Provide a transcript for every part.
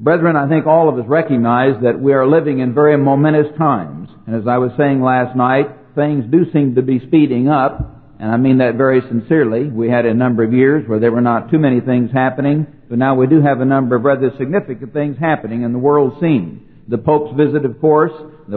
Brethren, I think all of us recognize that we are living in very momentous times. And as I was saying last night, things do seem to be speeding up, and I mean that very sincerely. We had a number of years where there were not too many things happening, but now we do have a number of rather significant things happening in the world scene. The Pope's visit, of course, the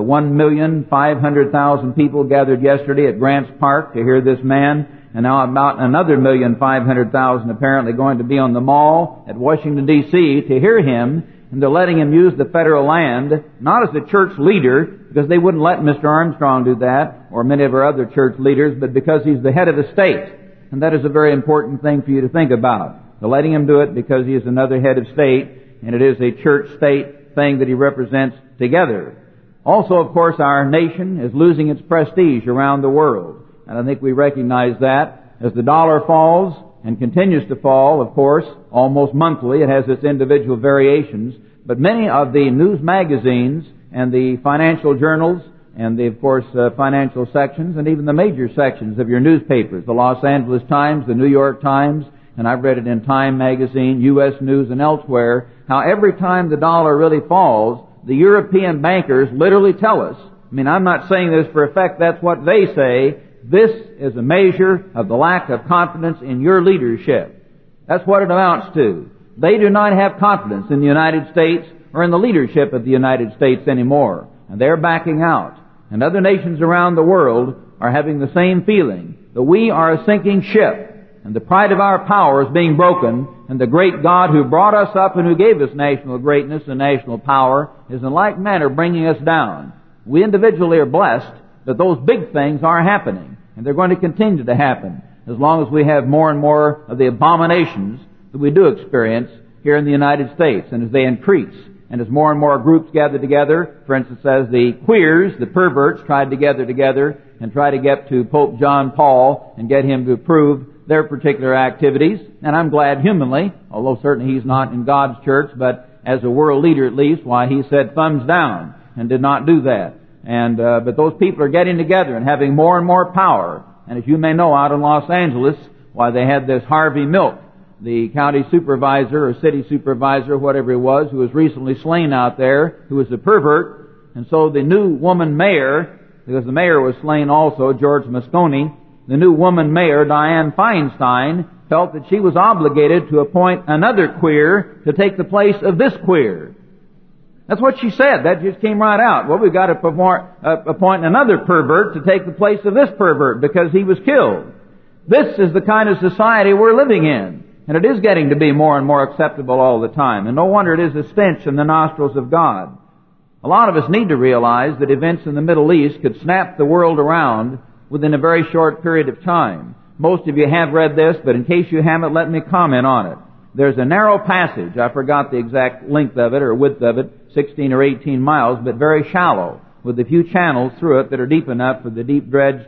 1,500,000 people gathered yesterday at Grants Park to hear this man, and now about another 1,500,000 apparently going to be on the Mall at Washington, D.C. to hear him. And they're letting him use the federal land, not as a church leader, because they wouldn't let Mr. Armstrong do that, or many of our other church leaders, but because he's the head of the state. And that is a very important thing for you to think about. They're letting him do it because he is another head of state, and it is a church-state thing that he represents together. Also, of course, our nation is losing its prestige around the world. And I think we recognize that as the dollar falls, and continues to fall, of course, almost monthly. It has its individual variations. But many of the news magazines and the financial journals and the, of course, financial sections and even the major sections of your newspapers, the Los Angeles Times, the New York Times, and I've read it in Time magazine, U.S. News, and elsewhere, how every time the dollar really falls, the European bankers literally tell us, I mean, I'm not saying this for effect, that's what they say, this is a measure of the lack of confidence in your leadership. That's what it amounts to. They do not have confidence in the United States or in the leadership of the United States anymore. And they're backing out. And other nations around the world are having the same feeling, that we are a sinking ship, and the pride of our power is being broken, and the great God who brought us up and who gave us national greatness and national power is in like manner bringing us down. We individually are blessed that those big things are happening, and they're going to continue to happen as long as we have more and more of the abominations that we do experience here in the United States, and as they increase, and as more and more groups gather together, for instance, as the queers, the perverts, tried to gather together and try to get to Pope John Paul and get him to approve their particular activities. And I'm glad humanly, although certainly he's not in God's church, but as a world leader at least, why he said thumbs down and did not do that. But those people are getting together and having more and more power. And as you may know, out in Los Angeles, why they had this Harvey Milk, the county supervisor or city supervisor, whatever he was, who was recently slain out there, who was a pervert. And so the new woman mayor, because the mayor was slain also, George Moscone, the new woman mayor, Dianne Feinstein, felt that she was obligated to appoint another queer to take the place of this queer. That's what she said. That just came right out. Well, we've got to appoint another pervert to take the place of this pervert because he was killed. This is the kind of society we're living in. And it is getting to be more and more acceptable all the time. And no wonder it is a stench in the nostrils of God. A lot of us need to realize that events in the Middle East could snap the world around within a very short period of time. Most of you have read this, but in case you haven't, let me comment on it. There's a narrow passage, I forgot the exact length of it or width of it, 16 or 18 miles, but very shallow, with a few channels through it that are deep enough for the deep-dredged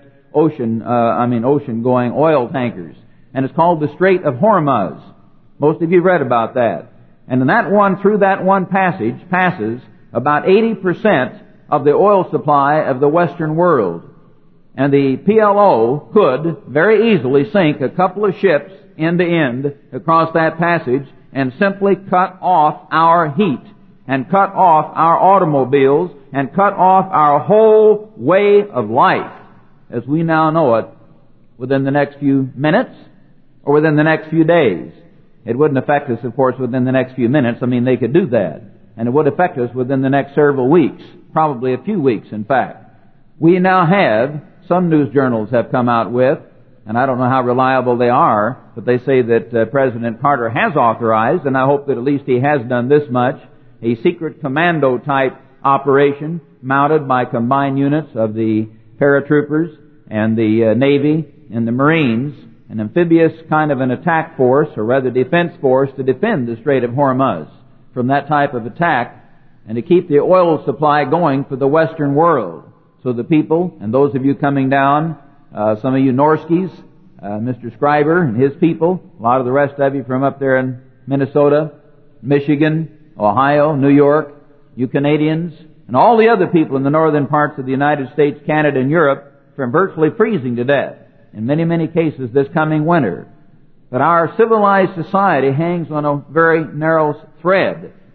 ocean-going oil tankers. And it's called the Strait of Hormuz. Most of you read about that. And in that one, through that one passage, passes about 80% of the oil supply of the Western world. And the PLO could very easily sink a couple of ships end to end across that passage and simply cut off our heat and cut off our automobiles and cut off our whole way of life as we now know it within the next few minutes or within the next few days. It wouldn't affect us, of course, within the next few minutes. I mean, they could do that. And it would affect us within the next several weeks, probably a few weeks, in fact. We now have, some news journals have come out with, and I don't know how reliable they are, but they say that President Carter has authorized, and I hope that at least he has done this much, a secret commando-type operation mounted by combined units of the paratroopers and the Navy and the Marines, an amphibious kind of an attack force, or rather defense force, to defend the Strait of Hormuz from that type of attack and to keep the oil supply going for the Western world. So the people, and those of you coming down, some of you Norskis, Mr. Scriber and his people, a lot of the rest of you from up there in Minnesota, Michigan, Ohio, New York, you Canadians, and all the other people in the northern parts of the United States, Canada, and Europe, from virtually freezing to death in many, many cases this coming winter. But our civilized society hangs on a very narrow thread.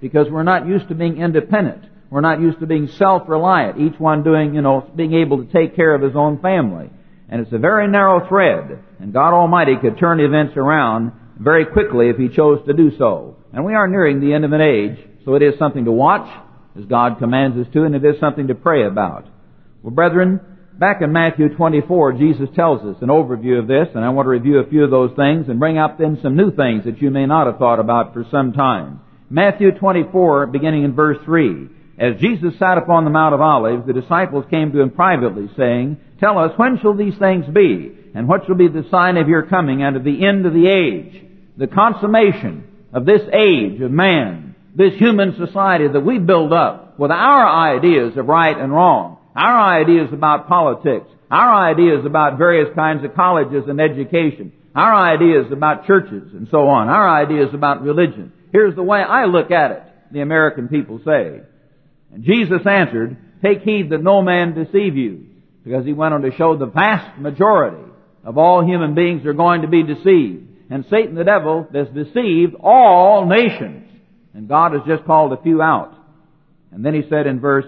because we're not used to being independent. We're not used to being self-reliant, each one doing, being able to take care of his own family. And it's a very narrow thread, and God Almighty could turn events around very quickly if He chose to do so. And we are nearing the end of an age, so it is something to watch, as God commands us to, and it is something to pray about. Well, brethren, back in Matthew 24, Jesus tells us an overview of this, and I want to review a few of those things and bring up then some new things that you may not have thought about for some time. Matthew 24, beginning in verse 3. As Jesus sat upon the Mount of Olives, the disciples came to Him privately, saying, Tell us, when shall these things be? And what shall be the sign of your coming and of the end of the age? The consummation of this age of man, this human society that we build up with our ideas of right and wrong, our ideas about politics, our ideas about various kinds of colleges and education, our ideas about churches and so on, our ideas about religion. Here's the way I look at it, the American people say. And Jesus answered, Take heed that no man deceive you, because He went on to show the vast majority of all human beings are going to be deceived. And Satan the devil has deceived all nations. And God has just called a few out. And then He said in verse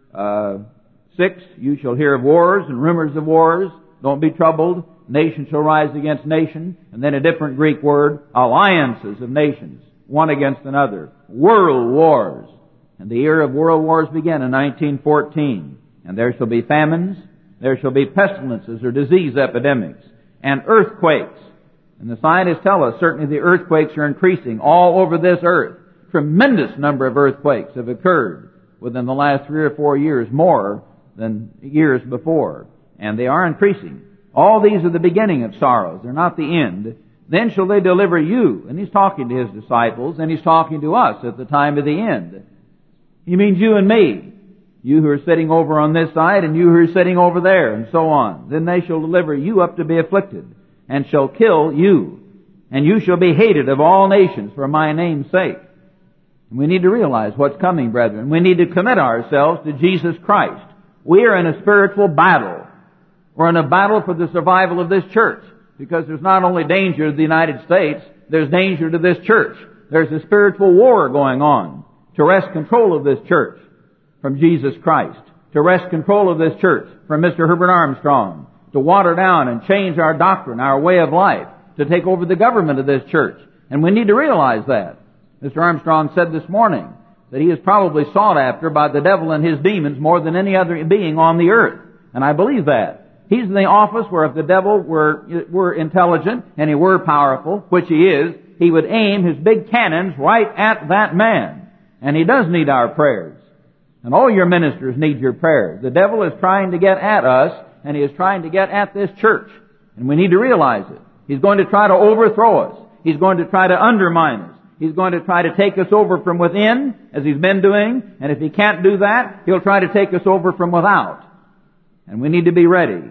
6, You shall hear of wars and rumors of wars. Don't be troubled. Nation shall rise against nation. And then a different Greek word, alliances of nations, one against another. World wars. And the era of world wars began in 1914. And there shall be famines. There shall be pestilences or disease epidemics. And earthquakes. And the scientists tell us certainly the earthquakes are increasing all over this earth. Tremendous number of earthquakes have occurred within the last 3 or 4 years, more than years before. And they are increasing. All these are the beginning of sorrows. They're not the end. Then shall they deliver you. And He's talking to His disciples, and He's talking to us at the time of the end. He means you and me. You who are sitting over on this side, and you who are sitting over there, and so on. Then they shall deliver you up to be afflicted, and shall kill you. And you shall be hated of all nations for my name's sake. And we need to realize what's coming, brethren. We need to commit ourselves to Jesus Christ. We are in a spiritual battle. We're in a battle for the survival of this church. Because there's not only danger to the United States, there's danger to this church. There's a spiritual war going on to wrest control of this church from Jesus Christ. To wrest control of this church from Mr. Herbert Armstrong. To water down and change our doctrine, our way of life. To take over the government of this church. And we need to realize that. Mr. Armstrong said this morning that he is probably sought after by the devil and his demons more than any other being on the earth. And I believe that. He's in the office where if the devil were intelligent and he were powerful, which he is, he would aim his big cannons right at that man. And he does need our prayers. And all your ministers need your prayers. The devil is trying to get at us, and he is trying to get at this church. And we need to realize it. He's going to try to overthrow us. He's going to try to undermine us. He's going to try to take us over from within, as he's been doing. And if he can't do that, he'll try to take us over from without. And we need to be ready.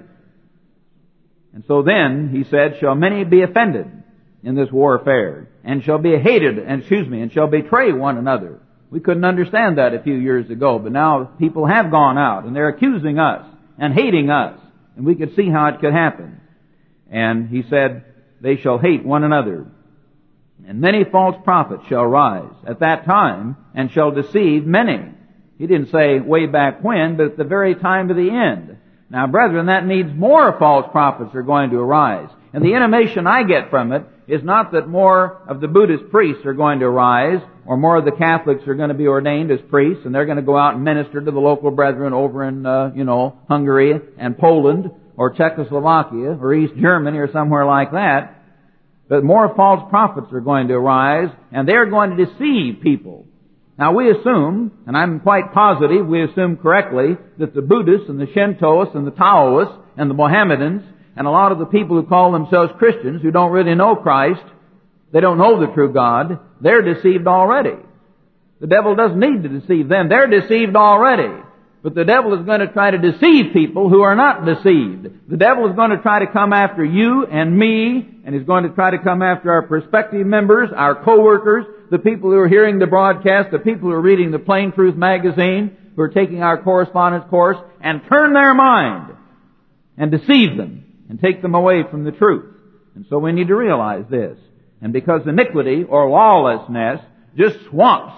And so then, he said, shall many be offended in this warfare, and shall be hated, and shall betray one another. We couldn't understand that a few years ago, but now people have gone out, and they're accusing us, and hating us. And we could see how it could happen. And he said, they shall hate one another. And many false prophets shall rise at that time, and shall deceive many. He didn't say way back when, but at the very time of the end. Now, brethren, that means more false prophets are going to arise. And the intimation I get from it is not that more of the Buddhist priests are going to arise, or more of the Catholics are going to be ordained as priests, and they're going to go out and minister to the local brethren over in, Hungary and Poland, or Czechoslovakia, or East Germany, or somewhere like that. But more false prophets are going to arise, and they're going to deceive people. Now we assume, and I'm quite positive we assume correctly, that the Buddhists and the Shintoists and the Taoists and the Mohammedans and a lot of the people who call themselves Christians who don't really know Christ, they don't know the true God, they're deceived already. The devil doesn't need to deceive them. They're deceived already. But the devil is going to try to deceive people who are not deceived. The devil is going to try to come after you and me, and he's going to try to come after our prospective members, our co-workers, the people who are hearing the broadcast, the people who are reading the Plain Truth magazine, who are taking our correspondence course, and turn their mind and deceive them and take them away from the truth. And so we need to realize this. And because iniquity or lawlessness just swamps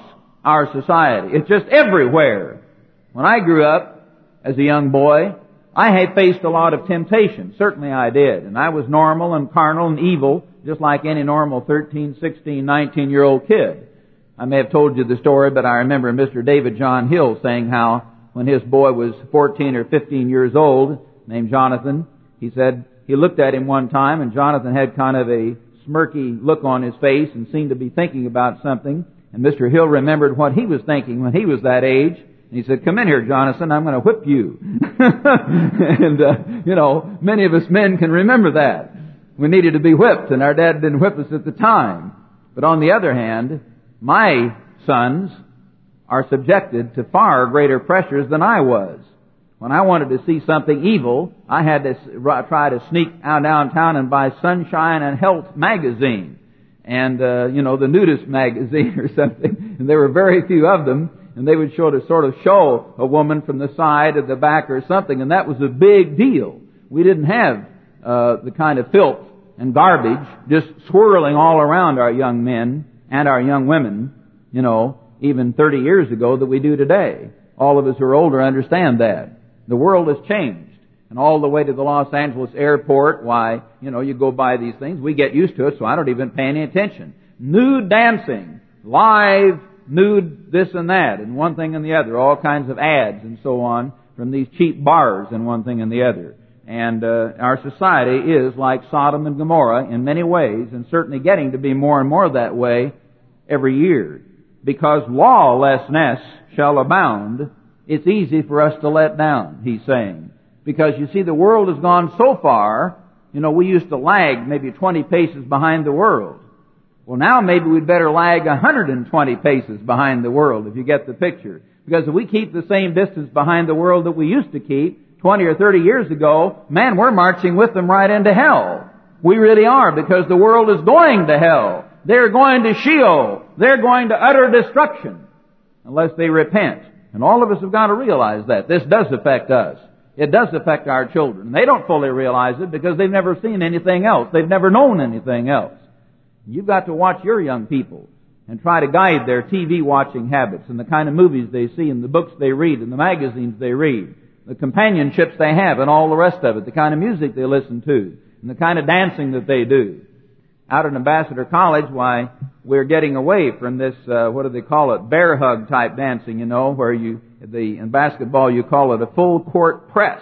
our society. It's just everywhere. When I grew up as a young boy, I had faced a lot of temptation. Certainly I did. And I was normal and carnal and evil, just like any normal 13, 16, 19-year-old kid. I may have told you the story, but I remember Mr. David John Hill saying how when his boy was 14 or 15 years old, named Jonathan, he said he looked at him one time and Jonathan had kind of a smirky look on his face and seemed to be thinking about something. And Mr. Hill remembered what he was thinking when he was that age. And he said, "Come in here, Jonathan, I'm going to whip you." And, many of us men can remember that. We needed to be whipped, and our dad didn't whip us at the time. But on the other hand, my sons are subjected to far greater pressures than I was. When I wanted to see something evil, I had to try to sneak out downtown and buy Sunshine and Health magazine. And, the nudist magazine or something. And there were very few of them. And they would sort of show a woman from the side or the back or something. And that was a big deal. We didn't have the kind of filth and garbage just swirling all around our young men and our young women, even 30 years ago that we do today. All of us who are older understand that. The world has changed. And all the way to the Los Angeles airport, you go by these things. We get used to it, so I don't even pay any attention. Nude dancing, live nude this and that, and one thing and the other. All kinds of ads and so on from these cheap bars and one thing and the other. And our society is like Sodom and Gomorrah in many ways, and certainly getting to be more and more that way every year. Because lawlessness shall abound, it's easy for us to let down, he's saying. Because you see, the world has gone so far, we used to lag maybe 20 paces behind the world. Well, now maybe we'd better lag 120 paces behind the world, if you get the picture. Because if we keep the same distance behind the world that we used to keep 20 or 30 years ago, man, we're marching with them right into hell. We really are, because the world is going to hell. They're going to Sheol. They're going to utter destruction unless they repent. And all of us have got to realize that. This does affect us. It does affect our children. They don't fully realize it because they've never seen anything else. They've never known anything else. You've got to watch your young people and try to guide their TV watching habits and the kind of movies they see and the books they read and the magazines they read, the companionships they have and all the rest of it, the kind of music they listen to and the kind of dancing that they do. Out at Ambassador College, we're getting away from this, what do they call it, bear hug type dancing, where in basketball you call it a full court press.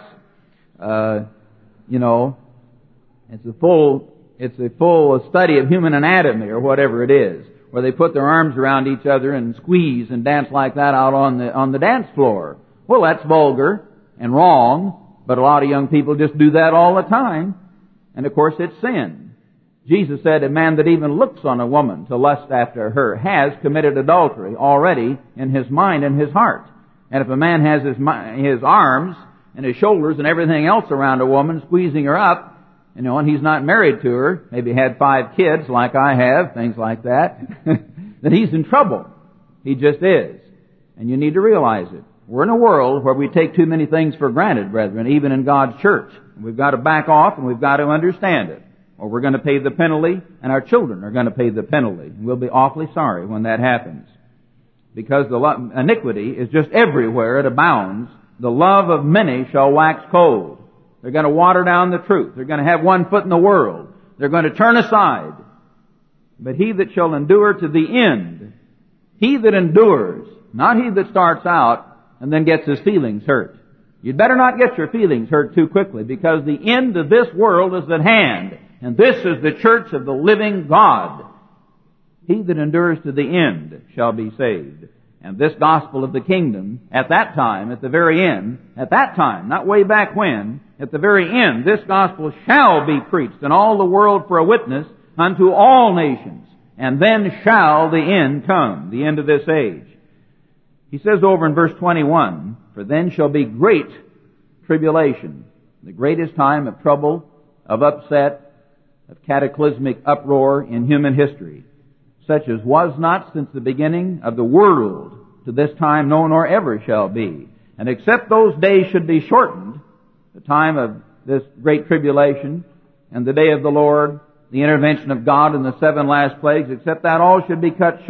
It's a full study of human anatomy or whatever it is, where they put their arms around each other and squeeze and dance like that out on the dance floor. Well, that's vulgar and wrong, but a lot of young people just do that all the time. And of course it's sin. Jesus said, "A man that even looks on a woman to lust after her has committed adultery already in his mind and his heart." And if a man has his arms and his shoulders and everything else around a woman, squeezing her up, and he's not married to her, maybe had 5 kids like I have, things like that, then he's in trouble. He just is. And you need to realize it. We're in a world where we take too many things for granted, brethren, even in God's church. And we've got to back off and we've got to understand it. Or we're going to pay the penalty, and our children are going to pay the penalty. And we'll be awfully sorry when that happens. Because the iniquity is just everywhere. It abounds. The love of many shall wax cold. They're going to water down the truth. They're going to have one foot in the world. They're going to turn aside. But he that shall endure to the end, he that endures, not he that starts out and then gets his feelings hurt. You'd better not get your feelings hurt too quickly, because the end of this world is at hand. And this is the church of the living God. He that endures to the end shall be saved. And this gospel of the kingdom, at that time, at the very end, at that time, not way back when, at the very end, this gospel shall be preached in all the world for a witness unto all nations. And then shall the end come, the end of this age. He says over in verse 21, "For then shall be great tribulation," the greatest time of trouble, of upset, of cataclysmic uproar in human history, such as was not since the beginning of the world to this time, no, nor ever shall be. And except those days should be shortened, the time of this great tribulation and the day of the Lord, the intervention of God in the 7 last plagues, except that all should be cut short,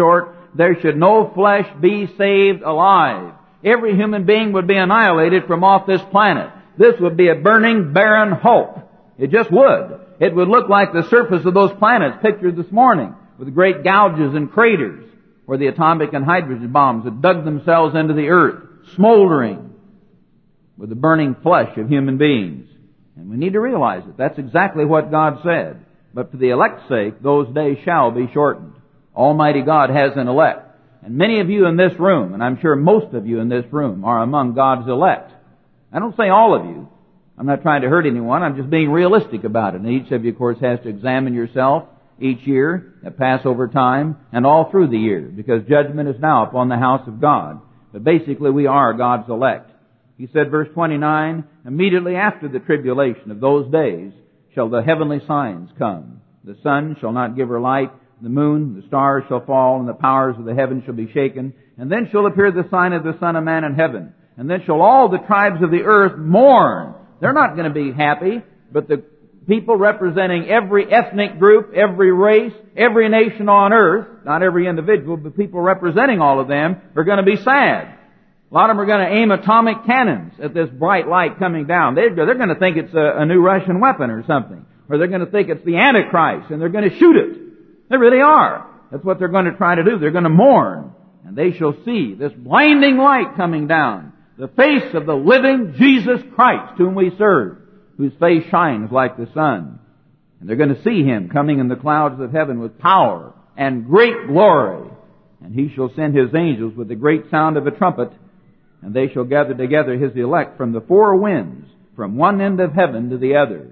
there should no flesh be saved alive. Every human being would be annihilated from off this planet. This would be a burning, barren hulk. It just would. It would look like the surface of those planets pictured this morning, with great gouges and craters where the atomic and hydrogen bombs had dug themselves into the earth, smoldering with the burning flesh of human beings. And we need to realize it. That's exactly what God said. But for the elect's sake, those days shall be shortened. Almighty God has an elect. And many of you in this room, and I'm sure most of you in this room, are among God's elect. I don't say all of you. I'm not trying to hurt anyone. I'm just being realistic about it. And each of you, of course, has to examine yourself each year, at Passover time, and all through the year, because judgment is now upon the house of God. But basically, we are God's elect. He said, verse 29, immediately after the tribulation of those days shall the heavenly signs come. The sun shall not give her light, the moon, the stars shall fall, and the powers of the heavens shall be shaken. And then shall appear the sign of the Son of Man in heaven. And then shall all the tribes of the earth mourn. They're not going to be happy, but the people representing every ethnic group, every race, every nation on earth, not every individual, but people representing all of them, are going to be sad. A lot of them are going to aim atomic cannons at this bright light coming down. They're going to think it's a new Russian weapon or something. Or they're going to think it's the Antichrist, and they're going to shoot it. They really are. That's what they're going to try to do. They're going to mourn. And they shall see this blinding light coming down, the face of the living Jesus Christ, whom we serve, whose face shines like the sun. And they're going to see Him coming in the clouds of heaven with power and great glory. And He shall send His angels with the great sound of a trumpet, and they shall gather together His elect from the four winds, from one end of heaven to the other.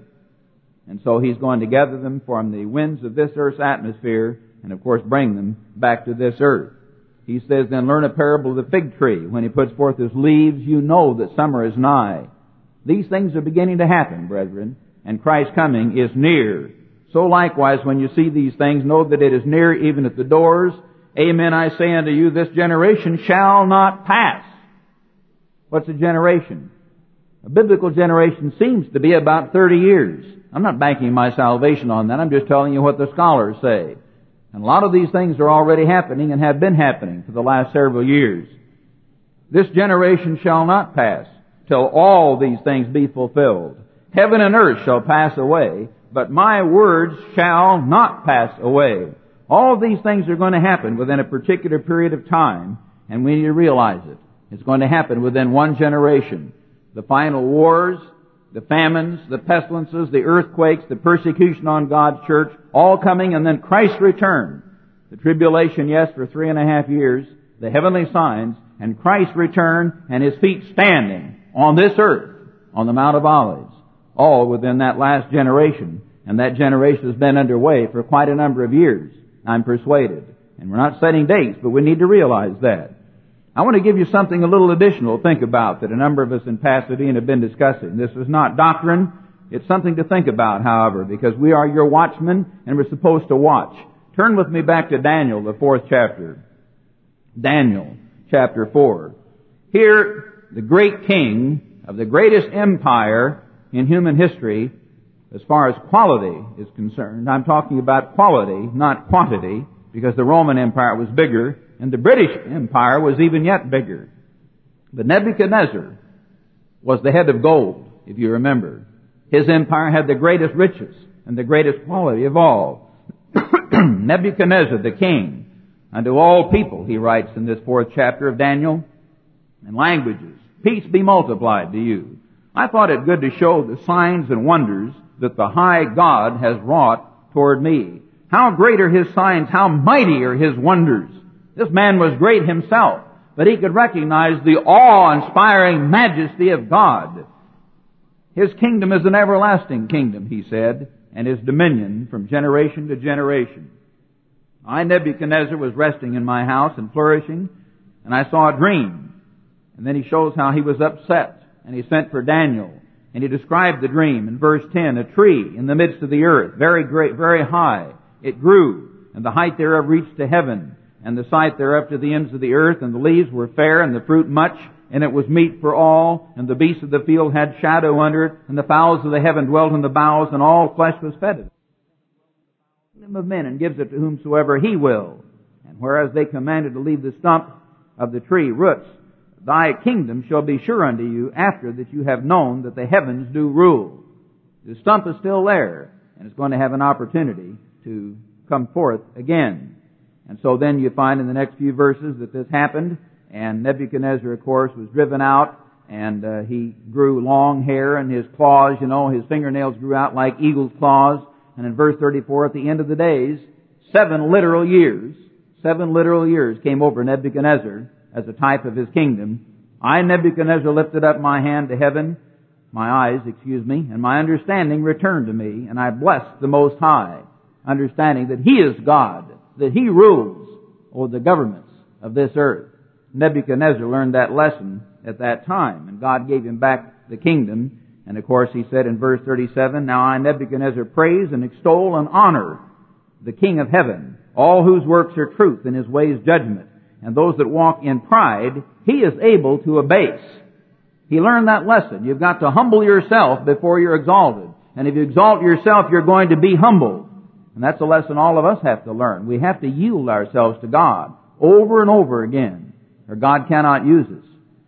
And so He's going to gather them from the winds of this earth's atmosphere, and of course bring them back to this earth. He says, then learn a parable of the fig tree. When he puts forth his leaves, you know that summer is nigh. These things are beginning to happen, brethren, and Christ's coming is near. So likewise, when you see these things, know that it is near, even at the doors. Amen, I say unto you, this generation shall not pass. What's a generation? A biblical generation seems to be about 30 years. I'm not banking my salvation on that. I'm just telling you what the scholars say. And a lot of these things are already happening and have been happening for the last several years. This generation shall not pass till all these things be fulfilled. Heaven and earth shall pass away, but my words shall not pass away. All of these things are going to happen within a particular period of time, and we need to realize it. It's going to happen within one generation. The final wars, the famines, the pestilences, the earthquakes, the persecution on God's church, all coming, and then Christ's return. The tribulation, yes, for 3.5 years, the heavenly signs, and Christ's return, and His feet standing on this earth, on the Mount of Olives, all within that last generation. And that generation has been underway for quite a number of years, I'm persuaded. And we're not setting dates, but we need to realize that. I want to give you something a little additional to think about that a number of us in Pasadena have been discussing. This is not doctrine. It's something to think about, however, because we are your watchmen and we're supposed to watch. Turn with me back to Daniel, the 4th chapter. Daniel, chapter 4. Here, the great king of the greatest empire in human history, as far as quality is concerned. I'm talking about quality, not quantity, because the Roman Empire was bigger, and the British Empire was even yet bigger. But Nebuchadnezzar was the head of gold, if you remember. His empire had the greatest riches and the greatest quality of all. Nebuchadnezzar, the king, unto all people, he writes in this 4th chapter of Daniel, and languages, peace be multiplied to you. I thought it good to show the signs and wonders that the high God has wrought toward me. How great are His signs, how mighty are His wonders. This man was great himself, but he could recognize the awe-inspiring majesty of God. His kingdom is an everlasting kingdom, he said, and His dominion from generation to generation. I, Nebuchadnezzar, was resting in my house and flourishing, and I saw a dream. And then he shows how he was upset, and he sent for Daniel, and he described the dream in verse 10, a tree in the midst of the earth, very great, very high. It grew, and the height thereof reached to heaven, and the sight thereof to the ends of the earth, and the leaves were fair, and the fruit much, and it was meat for all, and the beasts of the field had shadow under it, and the fowls of the heaven dwelt in the boughs, and all flesh was fed it. The kingdom of men, and gives it to whomsoever He will. And whereas they commanded to leave the stump of the tree, roots. Thy kingdom shall be sure unto you after that you have known that the heavens do rule. The stump is still there, and it's going to have an opportunity to come forth again. And so then you find in the next few verses that this happened, and Nebuchadnezzar, of course, was driven out, and he grew long hair, and his claws, his fingernails grew out like eagle's claws. And in verse 34, at the end of the days, 7 literal years came over Nebuchadnezzar as a type of his kingdom. I, Nebuchadnezzar, lifted up my eyes, and my understanding returned to me, and I blessed the Most High, understanding that He is God, that He rules over the governments of this earth. Nebuchadnezzar learned that lesson at that time, and God gave him back the kingdom. And of course he said in verse 37, Now I, Nebuchadnezzar, praise and extol and honor the King of heaven, all whose works are truth and His ways judgment, and those that walk in pride He is able to abase. He learned that lesson. You've got to humble yourself before you're exalted. And if you exalt yourself, you're going to be humbled. And that's a lesson all of us have to learn. We have to yield ourselves to God over and over again, or God cannot use us.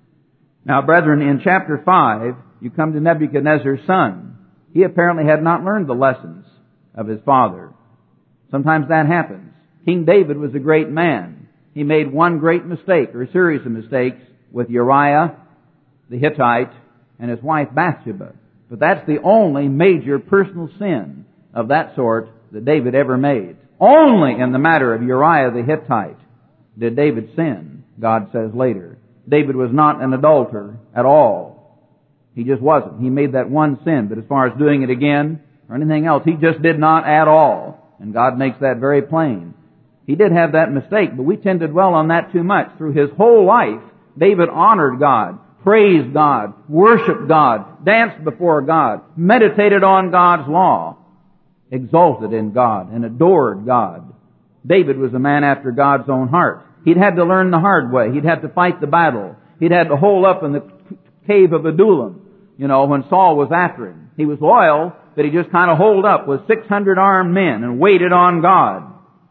Now, brethren, in chapter 5, you come to Nebuchadnezzar's son. He apparently had not learned the lessons of his father. Sometimes that happens. King David was a great man. He made one great mistake, or a series of mistakes, with Uriah the Hittite and his wife Bathsheba. But that's the only major personal sin of that sort that David ever made. Only in the matter of Uriah the Hittite did David sin, God says later. David was not an adulterer at all. He just wasn't. He made that one sin, but as far as doing it again or anything else, he just did not at all. And God makes that very plain. He did have that mistake, but we tend to dwell on that too much. Through his whole life, David honored God, praised God, worshiped God, danced before God, meditated on God's law, exalted in God, and adored God. David was a man after God's own heart. He'd had to learn the hard way. He'd had to fight the battle. He'd had to hole up in the cave of Adullam, when Saul was after him. He was loyal, but he just kind of holed up with 600 armed men and waited on God.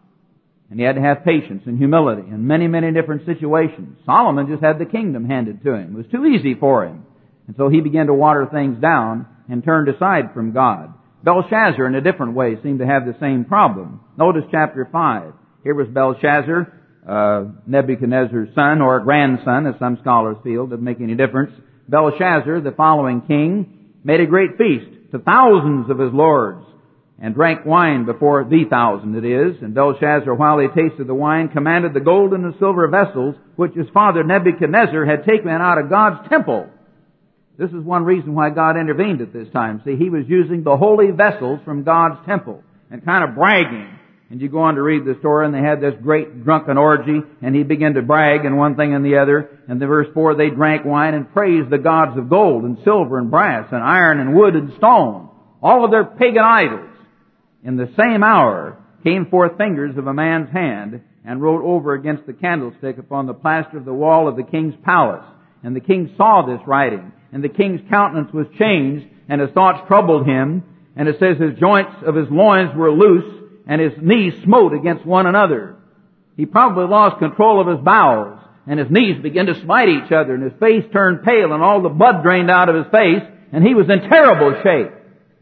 And he had to have patience and humility in many, many different situations. Solomon just had the kingdom handed to him. It was too easy for him. And so he began to water things down and turned aside from God. Belshazzar, in a different way, seemed to have the same problem. Notice chapter 5. Here was Belshazzar, Nebuchadnezzar's son, or grandson, as some scholars feel. Doesn't make any difference. Belshazzar, the following king, made a great feast to thousands of his lords, and drank wine before the 1,000, it is. And Belshazzar, while he tasted the wine, commanded the gold and the silver vessels, which his father Nebuchadnezzar had taken out of God's temple. This is one reason why God intervened at this time. See, he was using the holy vessels from God's temple, and kind of bragging. And you go on to read the story, and they had this great drunken orgy, and he began to brag in one thing and the other. And the verse 4, they drank wine and praised the gods of gold and silver and brass and iron and wood and stone, all of their pagan idols. In the same hour came forth fingers of a man's hand, and wrote over against the candlestick upon the plaster of the wall of the king's palace. And the king saw this writing, and the king's countenance was changed, and his thoughts troubled him. And it says his joints of his loins were loose, and his knees smote against one another. He probably lost control of his bowels, and his knees began to smite each other, and his face turned pale, and all the blood drained out of his face, and he was in terrible shape.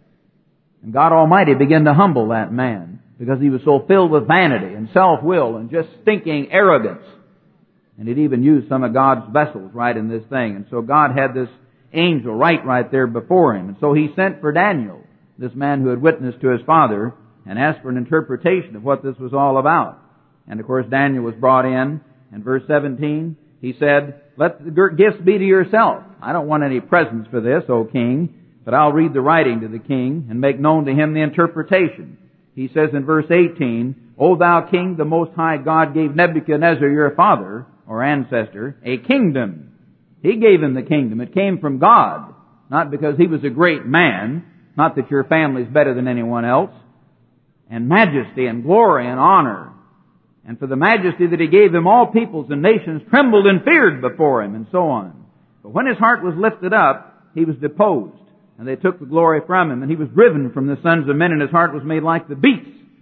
And God Almighty began to humble that man, because he was so filled with vanity and self-will and just stinking arrogance. And he'd even used some of God's vessels right in this thing. And so God had this angel right there before him. And so he sent for Daniel, this man who had witnessed to his father, and asked for an interpretation of what this was all about. And of course Daniel was brought in, and verse 17, he said, let the gifts be to yourself. I don't want any presents for this, O king, but I'll read the writing to the king and make known to him the interpretation. He says in verse 18, O thou king, the Most High God gave Nebuchadnezzar your father, or ancestor, a kingdom. He gave him the kingdom. It came from God, not because he was a great man, not that your family's better than anyone else, and majesty and glory and honor. And for the majesty that he gave him, all peoples and nations trembled and feared before him, and so on. But when his heart was lifted up, he was deposed, and they took the glory from him, and he was driven from the sons of men, and his heart was made like the beasts.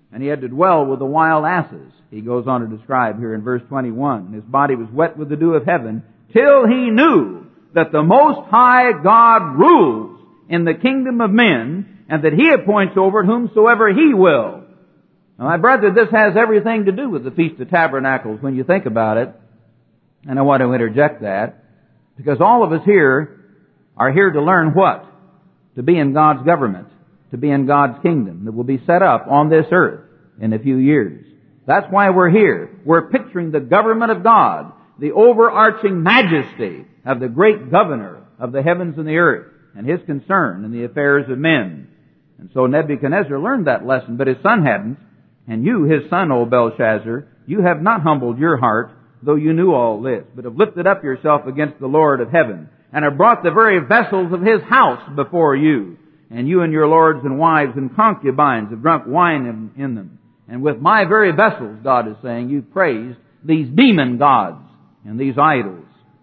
and he had to dwell with the wild asses. He goes on to describe here in verse 21. And his body was wet with the dew of heaven, till he knew that the Most High God rules in the kingdom of men, and that he appoints over it whomsoever he will. Now, my brother, this has everything to do with the Feast of Tabernacles when you think about it. And I want to interject that, because all of us here are here to learn what? To be in God's government, to be in God's kingdom that will be set up on this earth in a few years. That's why we're here. We're picturing the government of God, the overarching majesty of the great governor of the heavens and the earth, and his concern in the affairs of men. And so Nebuchadnezzar learned that lesson, but his son hadn't. And you, his son, O Belshazzar, you have not humbled your heart, though you knew all this, but have lifted up yourself against the Lord of heaven, and have brought the very vessels of his house before you. And you and your lords and wives and concubines have drunk wine in them. And with my very vessels, God is saying, you've praised these demon gods and these idols.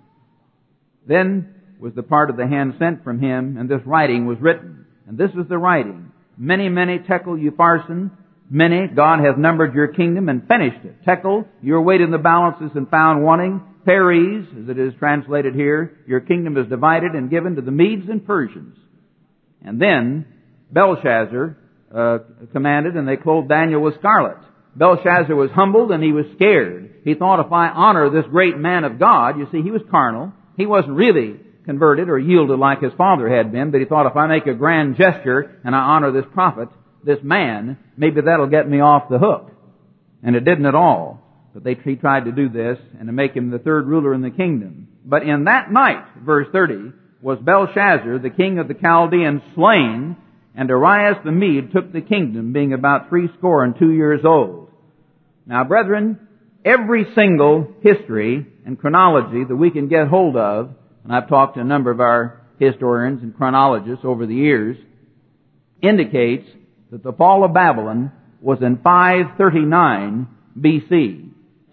Then was the part of the hand sent from him, and this writing was written. And this is the writing. Many, many tekel upharsin. Many, God hath numbered your kingdom and finished it. Tekel, you're weighed in the balances and found wanting. Peres, as it is translated here, your kingdom is divided and given to the Medes and Persians. And then Belshazzar commanded, and they clothed Daniel with scarlet. Belshazzar was humbled and he was scared. He thought, if I honor this great man of God, you see, he was carnal. He wasn't really converted or yielded like his father had been, but he thought, if I make a grand gesture and I honor this prophet, this man, maybe that'll get me off the hook. And it didn't at all. But he tried to do this and to make him the third ruler in the kingdom. But in that night, verse 30, was Belshazzar, the king of the Chaldeans, slain, and Darius the Mede took the kingdom, being about 62 years old. Now, brethren, every single history and chronology that we can get hold of, and I've talked to a number of our historians and chronologists over the years, indicates that the fall of Babylon was in 539 BC.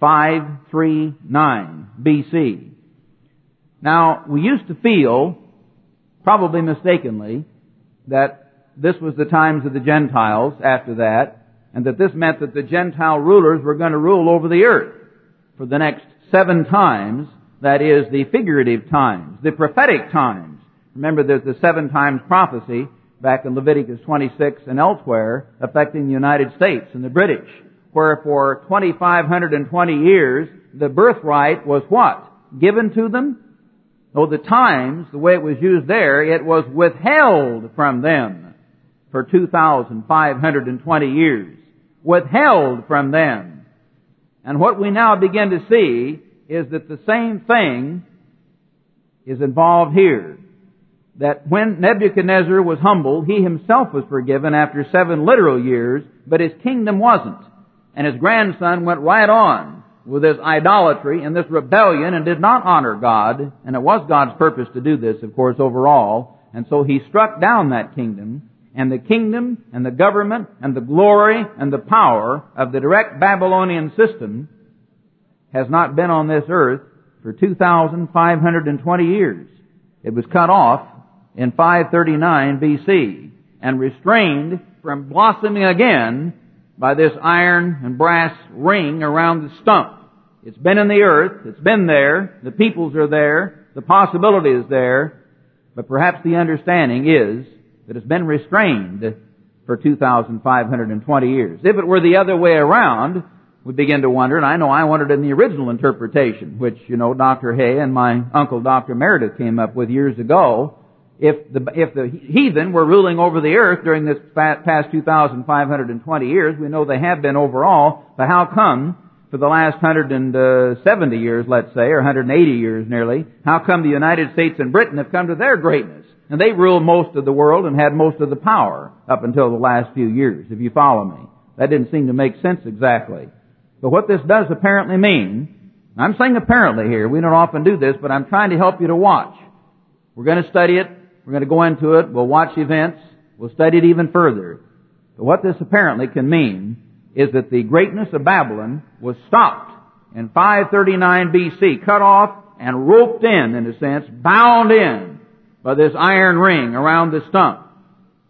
539 BC. Now, we used to feel, probably mistakenly, that this was the times of the Gentiles after that, and that this meant that the Gentile rulers were going to rule over the earth for the next 7 times, that is, the figurative times, the prophetic times. Remember, there's the 7 times prophecy back in Leviticus 26 and elsewhere affecting the United States and the British, where for 2,520 years the birthright was what? Given to them? No, the times, the way it was used there, it was withheld from them for 2,520 years. Withheld from them. And what we now begin to see is that the same thing is involved here. That when Nebuchadnezzar was humbled, he himself was forgiven after 7 literal years, but his kingdom wasn't. And his grandson went right on with his idolatry and this rebellion and did not honor God. And it was God's purpose to do this, of course, overall. And so he struck down that kingdom. And the kingdom and the government and the glory and the power of the direct Babylonian system has not been on this earth for 2,520 years. It was cut off in 539 BC and restrained from blossoming again by this iron and brass ring around the stump. It's been in the earth, it's been there, the peoples are there, the possibility is there, but perhaps the understanding is that it's been restrained for 2,520 years. If it were the other way around, we begin to wonder, and I know I wondered in the original interpretation, which, Dr. Hay and my uncle Dr. Meredith came up with years ago. If the heathen were ruling over the earth during this past 2,520 years, we know they have been overall, but how come for the last 170 years, let's say, or 180 years nearly, how come the United States and Britain have come to their greatness? And they ruled most of the world and had most of the power up until the last few years, if you follow me. That didn't seem to make sense exactly. But what this does apparently mean, I'm saying apparently here, we don't often do this, but I'm trying to help you to watch. We're going to study it. We're going to go into it. We'll watch events. We'll study it even further. But what this apparently can mean is that the greatness of Babylon was stopped in 539 BC, cut off and roped in a sense, bound in by this iron ring around the stump.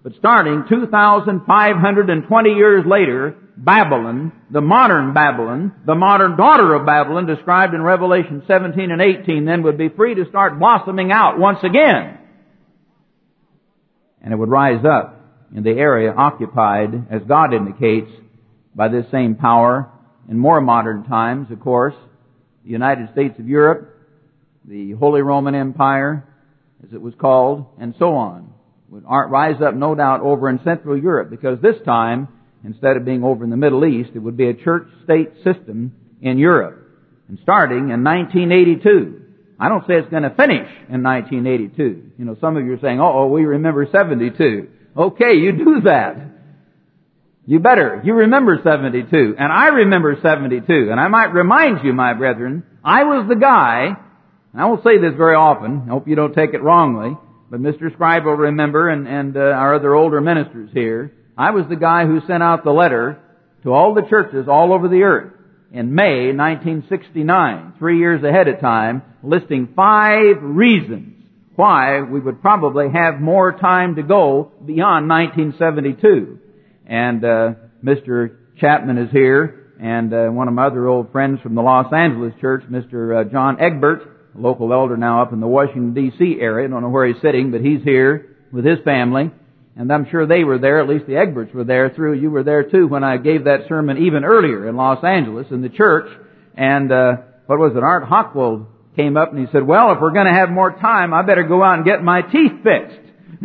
But starting 2,520 years later, Babylon, the modern daughter of Babylon, described in Revelation 17 and 18, then would be free to start blossoming out once again. And it would rise up in the area occupied, as God indicates, by this same power in more modern times, of course, the United States of Europe, the Holy Roman Empire, as it was called, and so on, would rise up, no doubt, over in Central Europe, because this time, instead of being over in the Middle East, it would be a church-state system in Europe. And starting in 1982. I don't say it's going to finish in 1982. You know, some of you are saying, we remember 72. Okay, you do that. You better. You remember 72. And I remember 72. And I might remind you, my brethren, I was the guy, and I won't say this very often, I hope you don't take it wrongly, but Mr. Scribe will remember, and our other older ministers here, I was the guy who sent out the letter to all the churches all over the earth in May 1969, 3 years ahead of time, listing 5 reasons why we would probably have more time to go beyond 1972. And Mr. Chapman is here, and one of my other old friends from the Los Angeles church, Mr. John Egbert, a local elder now up in the Washington, D.C. area. I don't know where he's sitting, but he's here with his family. And I'm sure they were there, at least the Egberts were there through. You were there too when I gave that sermon even earlier in Los Angeles in the church. And what was it? Art Hochwald came up and he said, well, if we're going to have more time, I better go out and get my teeth fixed.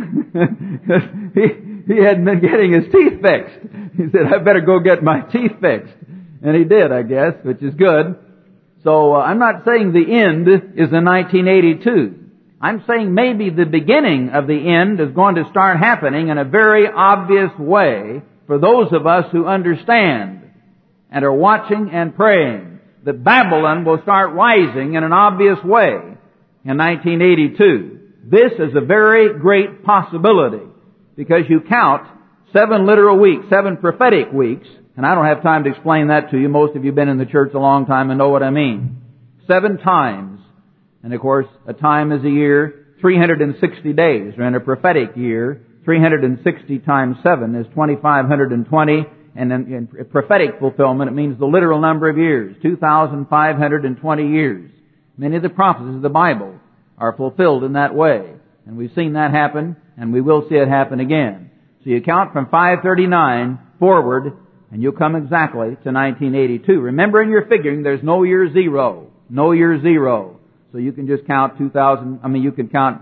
He hadn't been getting his teeth fixed. He said, I better go get my teeth fixed. And he did, I guess, which is good. So I'm not saying the end is in 1982. I'm saying maybe the beginning of the end is going to start happening in a very obvious way for those of us who understand and are watching and praying that Babylon will start rising in an obvious way in 1982. This is a very great possibility because you count 7 literal weeks, 7 prophetic weeks, and I don't have time to explain that to you. Most of you have been in the church a long time and know what I mean. 7 times. And of course, a time is a year, 360 days. Or in a prophetic year, 360 times 7 is 2,520. And in prophetic fulfillment, it means the literal number of years, 2,520 years. Many of the prophecies of the Bible are fulfilled in that way. And we've seen that happen, and we will see it happen again. So you count from 539 forward, and you'll come exactly to 1982. Remember in your figuring, there's no year zero. No year zero. So you can just count 2,000, you can count,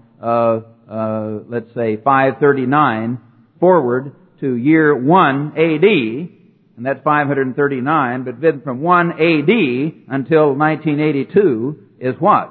let's say 539 forward to year 1 AD, and that's 539, but then from 1 AD until 1982 is what?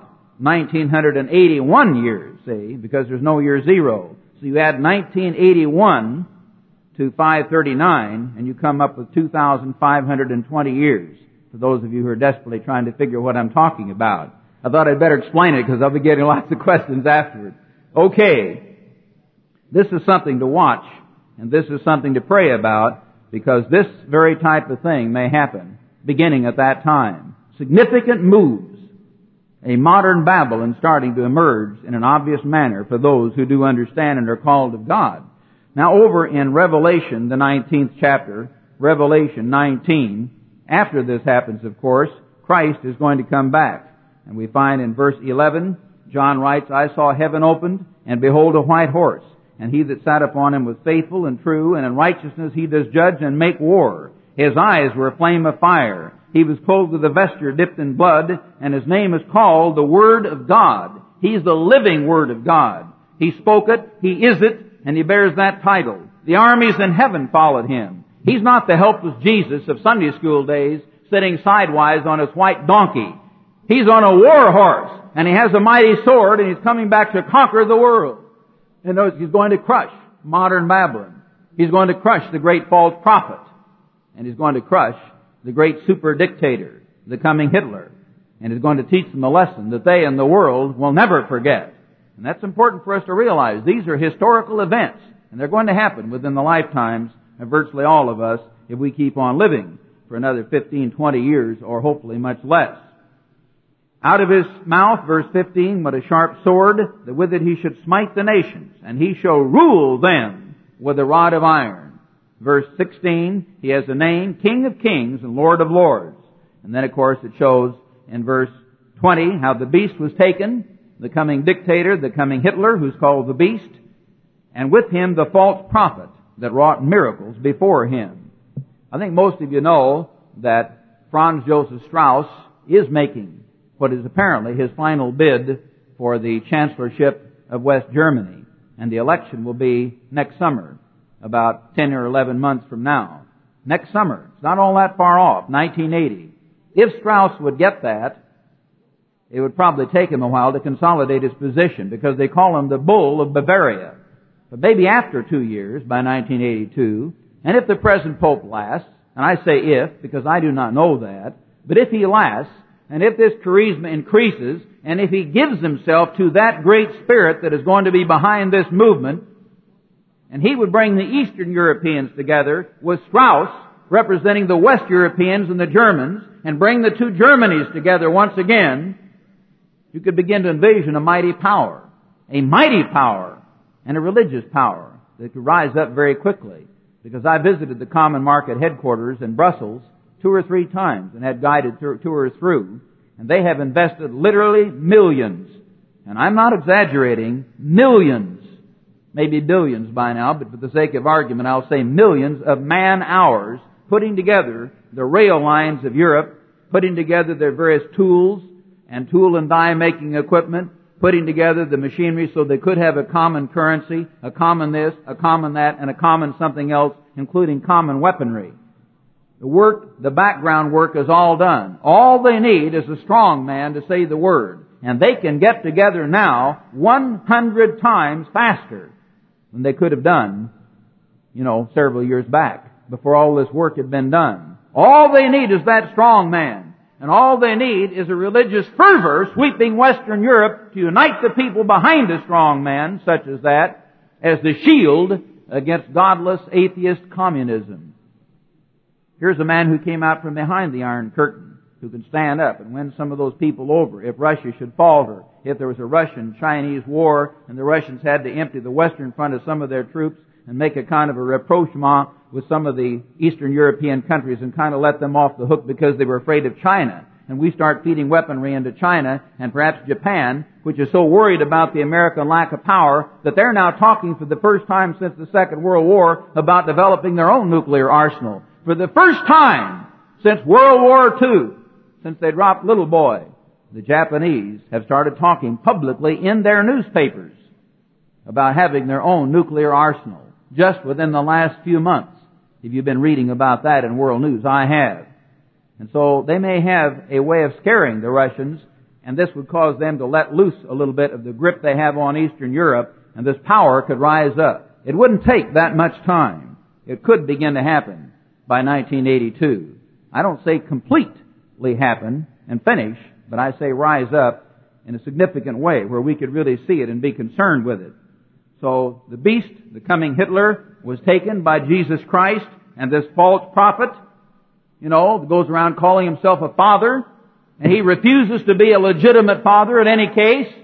1981 years, see, because there's no year zero. So you add 1981 to 539, and you come up with 2,520 years, for those of you who are desperately trying to figure what I'm talking about. I thought I'd better explain it because I'll be getting lots of questions afterward. Okay. This is something to watch, and this is something to pray about, because this very type of thing may happen beginning at that time. Significant moves. A modern Babylon starting to emerge in an obvious manner for those who do understand and are called of God. Now over in Revelation, the 19th chapter, Revelation 19, after this happens, of course, Christ is going to come back. And we find in verse 11, John writes, I saw heaven opened, and behold a white horse, and he that sat upon him was faithful and true, and in righteousness he does judge and make war. His eyes were a flame of fire. He was clothed with a vesture dipped in blood, and his name is called the Word of God. He's the living Word of God. He spoke it, He is it, and He bears that title. The armies in heaven followed Him. He's not the helpless Jesus of Sunday school days, sitting sidewise on his white donkey. He's on a war horse, and He has a mighty sword, and He's coming back to conquer the world. And notice He's going to crush modern Babylon. He's going to crush the great false prophet. And He's going to crush the great super dictator, the coming Hitler. And He's going to teach them a lesson that they and the world will never forget. And that's important for us to realize. These are historical events, and they're going to happen within the lifetimes of virtually all of us if we keep on living for another 15, 20 years, or hopefully much less. Out of his mouth, verse 15, went a sharp sword, that with it he should smite the nations, and he shall rule them with a rod of iron. Verse 16, he has a name, King of Kings and Lord of Lords. And then, of course, it shows in verse 20 how the beast was taken, the coming dictator, the coming Hitler, who's called the beast, and with him the false prophet that wrought miracles before him. I think most of you know that Franz Joseph Strauss is making what is apparently his final bid for the chancellorship of West Germany. And the election will be next summer, about 10 or 11 months from now. Next summer. It's not all that far off, 1980. If Strauss would get that, it would probably take him a while to consolidate his position, because they call him the Bull of Bavaria. But maybe after 2 years, by 1982, and if the present Pope lasts, and I say if, because I do not know that, but if he lasts, and if this charisma increases, and if he gives himself to that great spirit that is going to be behind this movement, and he would bring the Eastern Europeans together with Strauss representing the West Europeans and the Germans, and bring the two Germanys together once again, you could begin to envision a mighty power, and a religious power that could rise up very quickly. Because I visited the Common Market headquarters in Brussels 2 or 3 times and had guided tours through, and they have invested literally millions, and I'm not exaggerating, millions, maybe billions by now, but for the sake of argument I'll say millions of man-hours putting together the rail lines of Europe, putting together their various tools and tool and die making equipment, putting together the machinery so they could have a common currency, a common this, a common that, and a common something else, including common weaponry. The background work is all done. All they need is a strong man to say the word. And they can get together now 100 times faster than they could have done, several years back, before all this work had been done. All they need is that strong man. And all they need is a religious fervor sweeping Western Europe to unite the people behind a strong man, such as that, as the shield against godless atheist communism. Here's a man who came out from behind the Iron Curtain, who can stand up and win some of those people over if Russia should falter, if there was a Russian-Chinese war and the Russians had to empty the western front of some of their troops and make a kind of a rapprochement with some of the Eastern European countries and kind of let them off the hook because they were afraid of China. And we start feeding weaponry into China and perhaps Japan, which is so worried about the American lack of power that they're now talking for the first time since the Second World War about developing their own nuclear arsenal. For the first time since World War II, since they dropped Little Boy, the Japanese have started talking publicly in their newspapers about having their own nuclear arsenal just within the last few months. If you've been reading about that in world news, I have. And so they may have a way of scaring the Russians, and this would cause them to let loose a little bit of the grip they have on Eastern Europe, and this power could rise up. It wouldn't take that much time. It could begin to happen by 1982. I don't say completely happen and finish, but I say rise up in a significant way where we could really see it and be concerned with it. So the beast, the coming Hitler, was taken by Jesus Christ, and this false prophet, goes around calling himself a father, and he refuses to be a legitimate father in any case.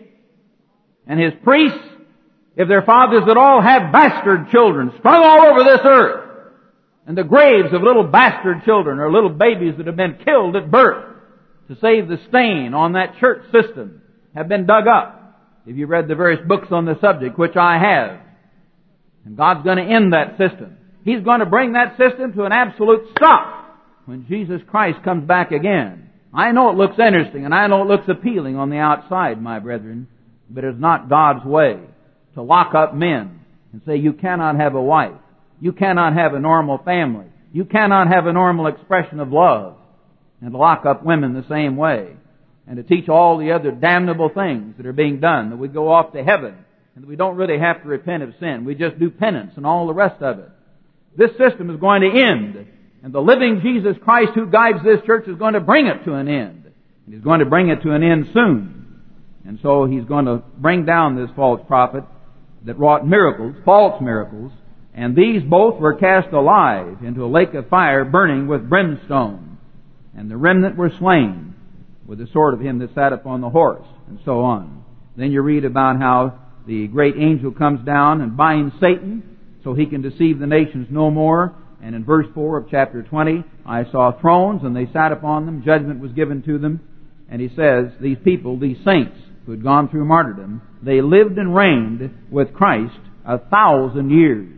And his priests, if they're fathers at all, have bastard children strung all over this earth. And the graves of little bastard children or little babies that have been killed at birth to save the stain on that church system have been dug up. If you've read the various books on the subject, which I have. And God's going to end that system. He's going to bring that system to an absolute stop when Jesus Christ comes back again. I know it looks interesting and I know it looks appealing on the outside, my brethren, but it's not God's way to lock up men and say you cannot have a wife. You cannot have a normal family. You cannot have a normal expression of love, and to lock up women the same way, and to teach all the other damnable things that are being done, that we go off to heaven, and that we don't really have to repent of sin. We just do penance and all the rest of it. This system is going to end, and the living Jesus Christ who guides this church is going to bring it to an end. And He's going to bring it to an end soon. And so He's going to bring down this false prophet that wrought miracles, false miracles, and these both were cast alive into a lake of fire burning with brimstone. And the remnant were slain with the sword of him that sat upon the horse, and so on. Then you read about how the great angel comes down and binds Satan so he can deceive the nations no more. And in verse 4 of chapter 20, I saw thrones, and they sat upon them. Judgment was given to them. And he says, these people, these saints who had gone through martyrdom, they lived and reigned with Christ 1,000 years.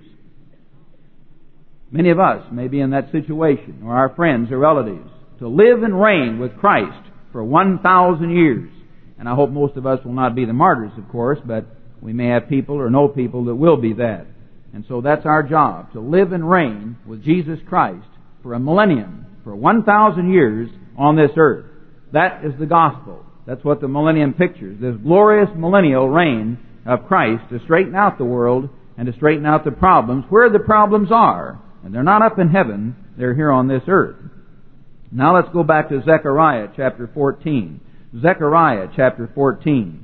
Many of us may be in that situation, or our friends or relatives, to live and reign with Christ for 1,000 years. And I hope most of us will not be the martyrs, of course, but we may have people or know people that will be that. And so that's our job, to live and reign with Jesus Christ for a millennium, for 1,000 years on this earth. That is the gospel. That's what the millennium pictures, this glorious millennial reign of Christ to straighten out the world and to straighten out the problems, where the problems are. And they're not up in heaven, they're here on this earth. Now let's go back to Zechariah chapter 14. Zechariah chapter 14.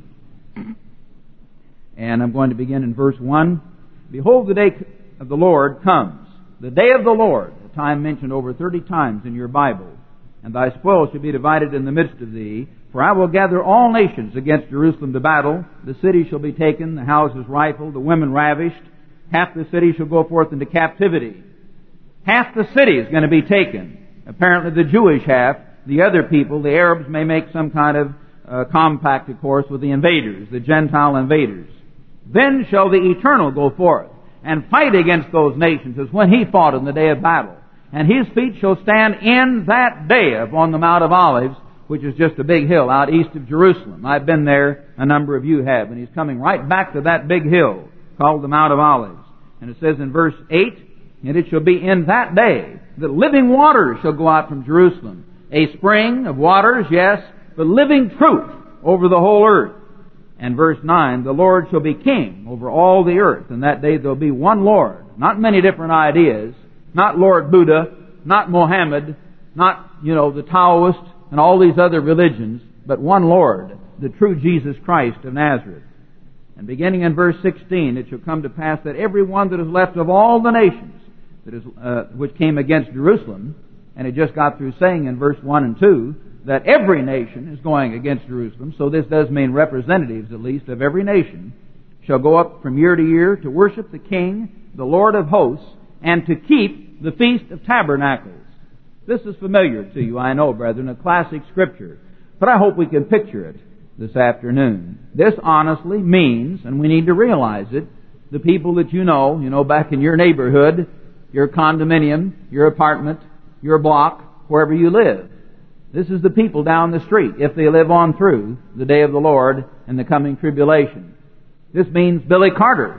And I'm going to begin in verse 1. Behold, the day of the Lord comes, the day of the Lord, a time mentioned over 30 times in your Bible. And thy spoil shall be divided in the midst of thee, for I will gather all nations against Jerusalem to battle. The city shall be taken, the houses rifled, the women ravished. Half the city shall go forth into captivity. Half the city is going to be taken. Apparently the Jewish half, the other people, the Arabs, may make some kind of compact, of course, with the invaders, the Gentile invaders. Then shall the Eternal go forth and fight against those nations as when he fought in the day of battle. And his feet shall stand in that day upon the Mount of Olives, which is just a big hill out east of Jerusalem. I've been there, a number of you have, and he's coming right back to that big hill called the Mount of Olives. And it says in verse 8, and it shall be in that day that living waters shall go out from Jerusalem. A spring of waters, yes, but living truth over the whole earth. And verse 9, the Lord shall be king over all the earth. And that day there'll be one Lord. Not many different ideas. Not Lord Buddha. Not Mohammed. Not, the Taoists and all these other religions. But one Lord, the true Jesus Christ of Nazareth. And beginning in verse 16, it shall come to pass that every one that is left of all the nations that is, which came against Jerusalem, and it just got through saying in verse 1 and 2 that every nation is going against Jerusalem, so this does mean representatives at least of every nation, shall go up from year to year to worship the King, the Lord of hosts, and to keep the Feast of Tabernacles. This is familiar to you, I know, brethren, a classic scripture, but I hope we can picture it this afternoon. This honestly means, and we need to realize it, the people that you know back in your neighborhood, your condominium, your apartment, your block, wherever you live. This is the people down the street, if they live on through the day of the Lord and the coming tribulation. This means Billy Carter,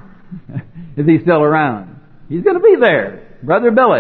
if he's still around. He's going to be there. Brother Billy.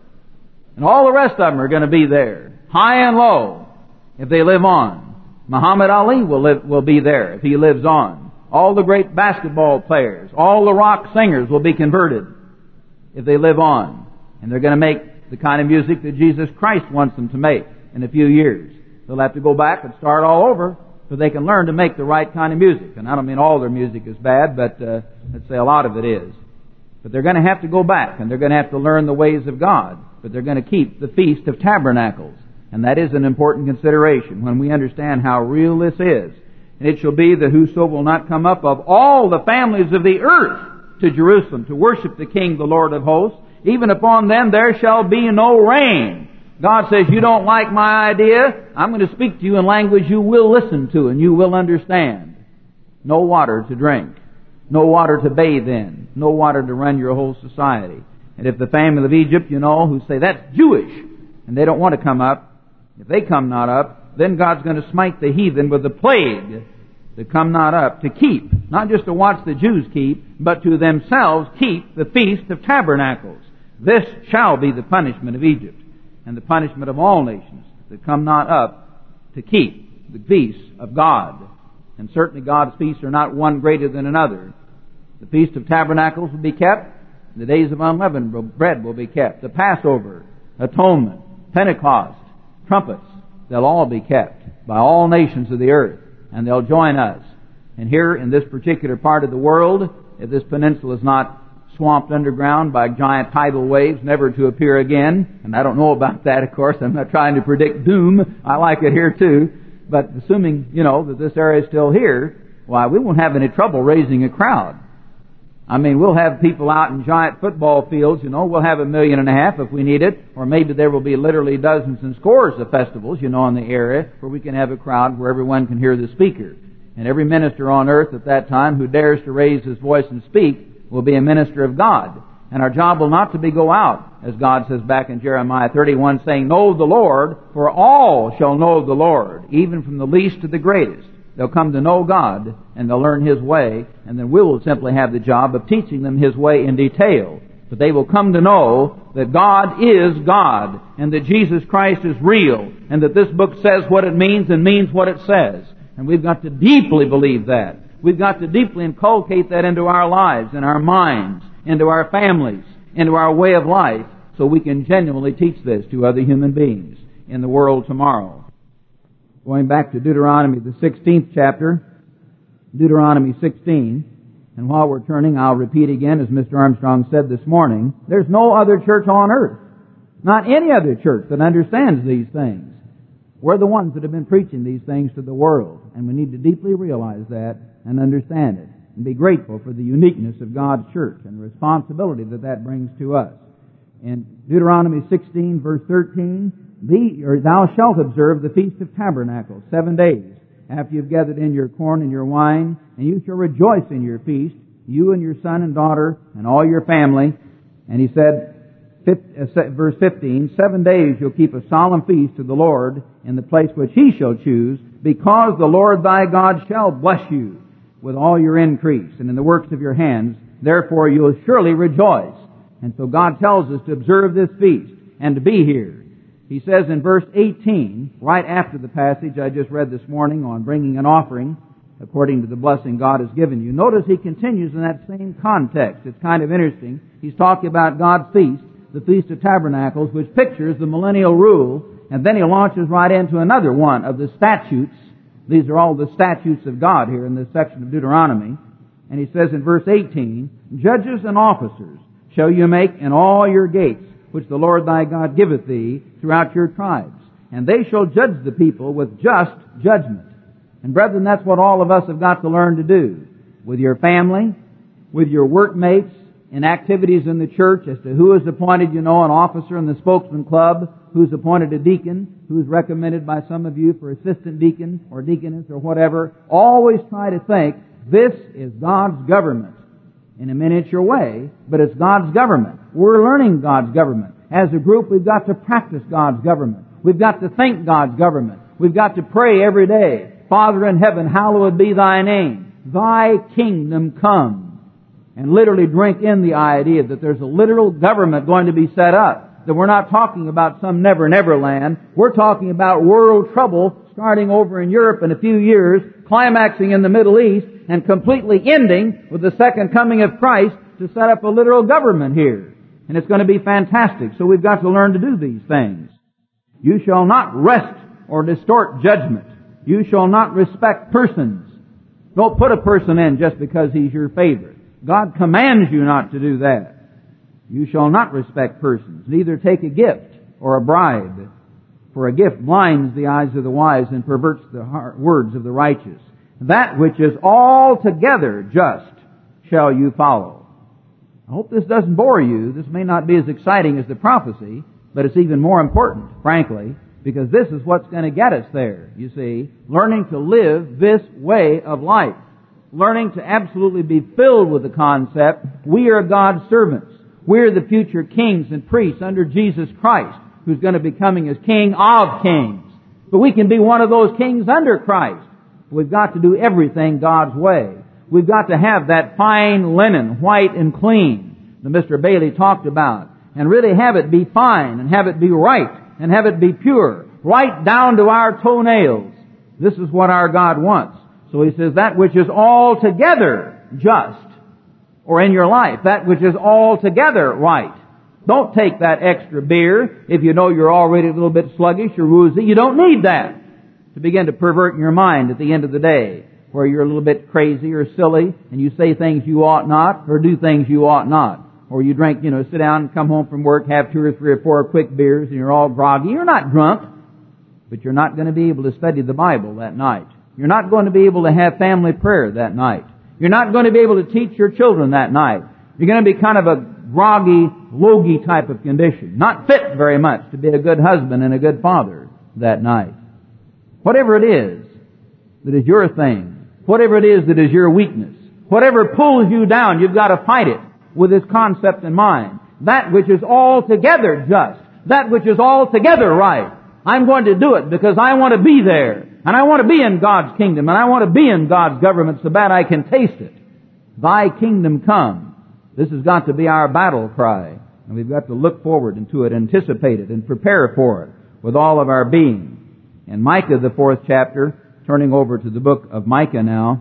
And all the rest of them are going to be there. High and low, if they live on. Muhammad Ali will be there if he lives on. All the great basketball players, all the rock singers will be converted if they live on. And they're going to make the kind of music that Jesus Christ wants them to make in a few years. They'll have to go back and start all over so they can learn to make the right kind of music. And I don't mean all their music is bad, but let's say a lot of it is. But they're going to have to go back and they're going to have to learn the ways of God. But they're going to keep the Feast of Tabernacles. And that is an important consideration when we understand how real this is. And it shall be that whoso will not come up of all the families of the earth to Jerusalem to worship the King, the Lord of hosts, even upon them there shall be no rain. God says, you don't like my idea? I'm going to speak to you in language you will listen to and you will understand. No water to drink. No water to bathe in. No water to run your whole society. And if the family of Egypt, who say that's Jewish, and they don't want to come up, if they come not up, then God's going to smite the heathen with the plague to come not up, to keep, not just to watch the Jews keep, but to themselves keep the Feast of Tabernacles. This shall be the punishment of Egypt, and the punishment of all nations that come not up to keep the feasts of God. And certainly God's feasts are not one greater than another. The Feast of Tabernacles will be kept. The days of unleavened bread will be kept. The Passover, Atonement, Pentecost, trumpets, they'll all be kept by all nations of the earth. And they'll join us. And here in this particular part of the world, if this peninsula is not swamped underground by giant tidal waves, never to appear again, and I don't know about that, of course, I'm not trying to predict doom, I like it here too, but assuming, that this area is still here, why, we won't have any trouble raising a crowd. I mean, we'll have people out in giant football fields, we'll have 1.5 million if we need it, or maybe there will be literally dozens and scores of festivals, in the area where we can have a crowd where everyone can hear the speaker. And every minister on earth at that time who dares to raise his voice and speak will be a minister of God. And our job will not to be go out, as God says back in Jeremiah 31, saying, "Know the Lord, for all shall know the Lord, even from the least to the greatest." They'll come to know God, and they'll learn His way, and then we will simply have the job of teaching them His way in detail. But they will come to know that God is God, and that Jesus Christ is real, and that this book says what it means and means what it says. And we've got to deeply believe that. We've got to deeply inculcate that into our lives, in our minds, into our families, into our way of life, so we can genuinely teach this to other human beings in the world tomorrow. Going back to Deuteronomy, the 16th chapter, Deuteronomy 16, and while we're turning, I'll repeat again, as Mr. Armstrong said this morning, there's no other church on earth, not any other church, that understands these things. We're the ones that have been preaching these things to the world, and we need to deeply realize that and understand it, and be grateful for the uniqueness of God's church and the responsibility that that brings to us. In Deuteronomy 16, verse 13, "Thou shalt observe the Feast of Tabernacles 7 days, after you've gathered in your corn and your wine, and you shall rejoice in your feast, you and your son and daughter, and all your family." And he said, verse 15, 7 days you'll keep a solemn feast to the Lord in the place which He shall choose, because the Lord thy God shall bless you with all your increase, and in the works of your hands. Therefore you'll surely rejoice. And so God tells us to observe this feast and to be here. He says in verse 18, right after the passage I just read this morning on bringing an offering according to the blessing God has given you. Notice he continues in that same context. It's kind of interesting. He's talking about God's feast, the Feast of Tabernacles, which pictures the millennial rule, and then he launches right into another one of the statutes. These are all the statutes of God here in this section of Deuteronomy. And he says in verse 18, "Judges and officers shall you make in all your gates, which the Lord thy God giveth thee throughout your tribes. And they shall judge the people with just judgment." And brethren, that's what all of us have got to learn to do. With your family, with your workmates, in activities in the church as to who is appointed, an officer in the spokesman club, who's appointed a deacon, who's recommended by some of you for assistant deacon or deaconess or whatever. Always try to think, this is God's government. In a miniature way, but it's God's government. We're learning God's government. As a group, we've got to practice God's government. We've got to think God's government. We've got to pray every day, "Father in heaven, hallowed be thy name. Thy kingdom come." And literally drink in the idea that there's a literal government going to be set up. That we're not talking about some never land. We're talking about world trouble starting over in Europe in a few years, climaxing in the Middle East, and completely ending with the second coming of Christ to set up a literal government here. And it's going to be fantastic. So we've got to learn to do these things. "You shall not wrest or distort judgment. You shall not respect persons." Don't put a person in just because he's your favorite. God commands you not to do that. "You shall not respect persons, neither take a gift or a bribe. For a gift blinds the eyes of the wise and perverts the words of the righteous. That which is altogether just shall you follow." I hope this doesn't bore you. This may not be as exciting as the prophecy, but it's even more important, frankly, because this is what's going to get us there, you see. Learning to live this way of life. Learning to absolutely be filled with the concept, we are God's servants. We're the future kings and priests under Jesus Christ, who's going to be coming as King of Kings. But we can be one of those kings under Christ. We've got to do everything God's way. We've got to have that fine linen, white and clean, that Mr. Bailey talked about, and really have it be fine, and have it be right, and have it be pure, right down to our toenails. This is what our God wants. So he says, that which is altogether just, or in your life, that which is altogether right. Don't take that extra beer if you know you're already a little bit sluggish or woozy. You don't need that to begin to pervert your mind at the end of the day, where you're a little bit crazy or silly, and you say things you ought not, or do things you ought not. Or you drink, sit down, come home from work, have 2 or 3 or 4 quick beers, and you're all groggy. You're not drunk, but you're not going to be able to study the Bible that night. You're not going to be able to have family prayer that night. You're not going to be able to teach your children that night. You're going to be kind of a groggy, logy type of condition. Not fit very much to be a good husband and a good father that night. Whatever it is that is your thing, whatever it is that is your weakness, whatever pulls you down, you've got to fight it with this concept in mind. That which is altogether just, that which is altogether right. I'm going to do it because I want to be there. And I want to be in God's kingdom. And I want to be in God's government so bad I can taste it. Thy kingdom come. This has got to be our battle cry. And we've got to look forward into it, anticipate it, and prepare for it with all of our being. In Micah, the 4th chapter, turning over to the book of Micah now.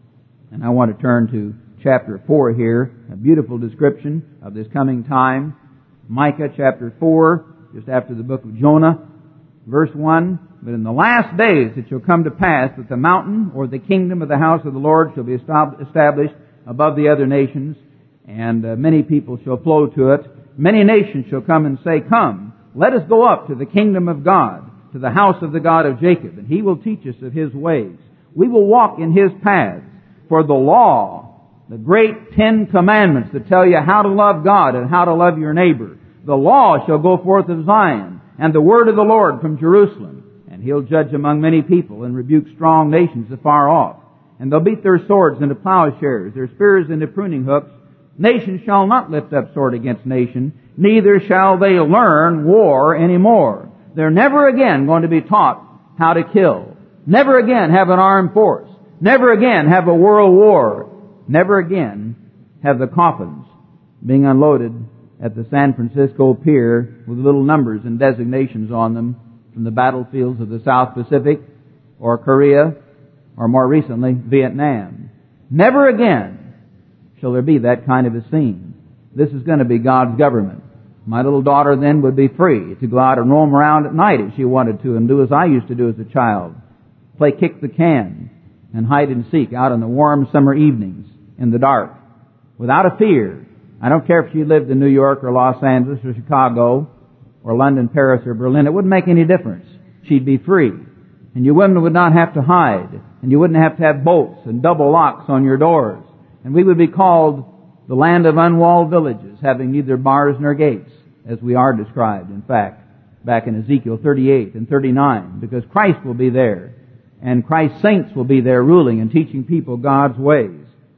And I want to turn to chapter 4 here. A beautiful description of this coming time. Micah chapter 4, just after the book of Jonah. Verse 1, but in the last days it shall come to pass that the mountain or the kingdom of the house of the Lord shall be established above the other nations, and many people shall flow to it. Many nations shall come and say, Come, let us go up to the kingdom of God, to the house of the God of Jacob, and He will teach us of His ways. We will walk in His paths. For the law, the great 10 commandments that tell you how to love God and how to love your neighbor, the law shall go forth of Zion, and the word of the Lord from Jerusalem. And He'll judge among many people and rebuke strong nations afar off. And they'll beat their swords into plowshares, their spears into pruning hooks. Nation shall not lift up sword against nation, neither shall they learn war anymore. They're never again going to be taught how to kill. Never again have an armed force. Never again have a world war. Never again have the coffins being unloaded at the San Francisco Pier with little numbers and designations on them from the battlefields of the South Pacific or Korea or more recently Vietnam. Never again shall there be that kind of a scene. This is going to be God's government. My little daughter then would be free to go out and roam around at night if she wanted to and do as I used to do as a child. Play kick the can and hide and seek out in the warm summer evenings in the dark without a fear. I don't care if she lived in New York or Los Angeles or Chicago or London, Paris or Berlin. It wouldn't make any difference. She'd be free. And you women would not have to hide. And you wouldn't have to have bolts and double locks on your doors. And we would be called the land of unwalled villages, having neither bars nor gates, as we are described, in fact, back in Ezekiel 38 and 39, because Christ will be there. And Christ's saints will be there ruling and teaching people God's ways.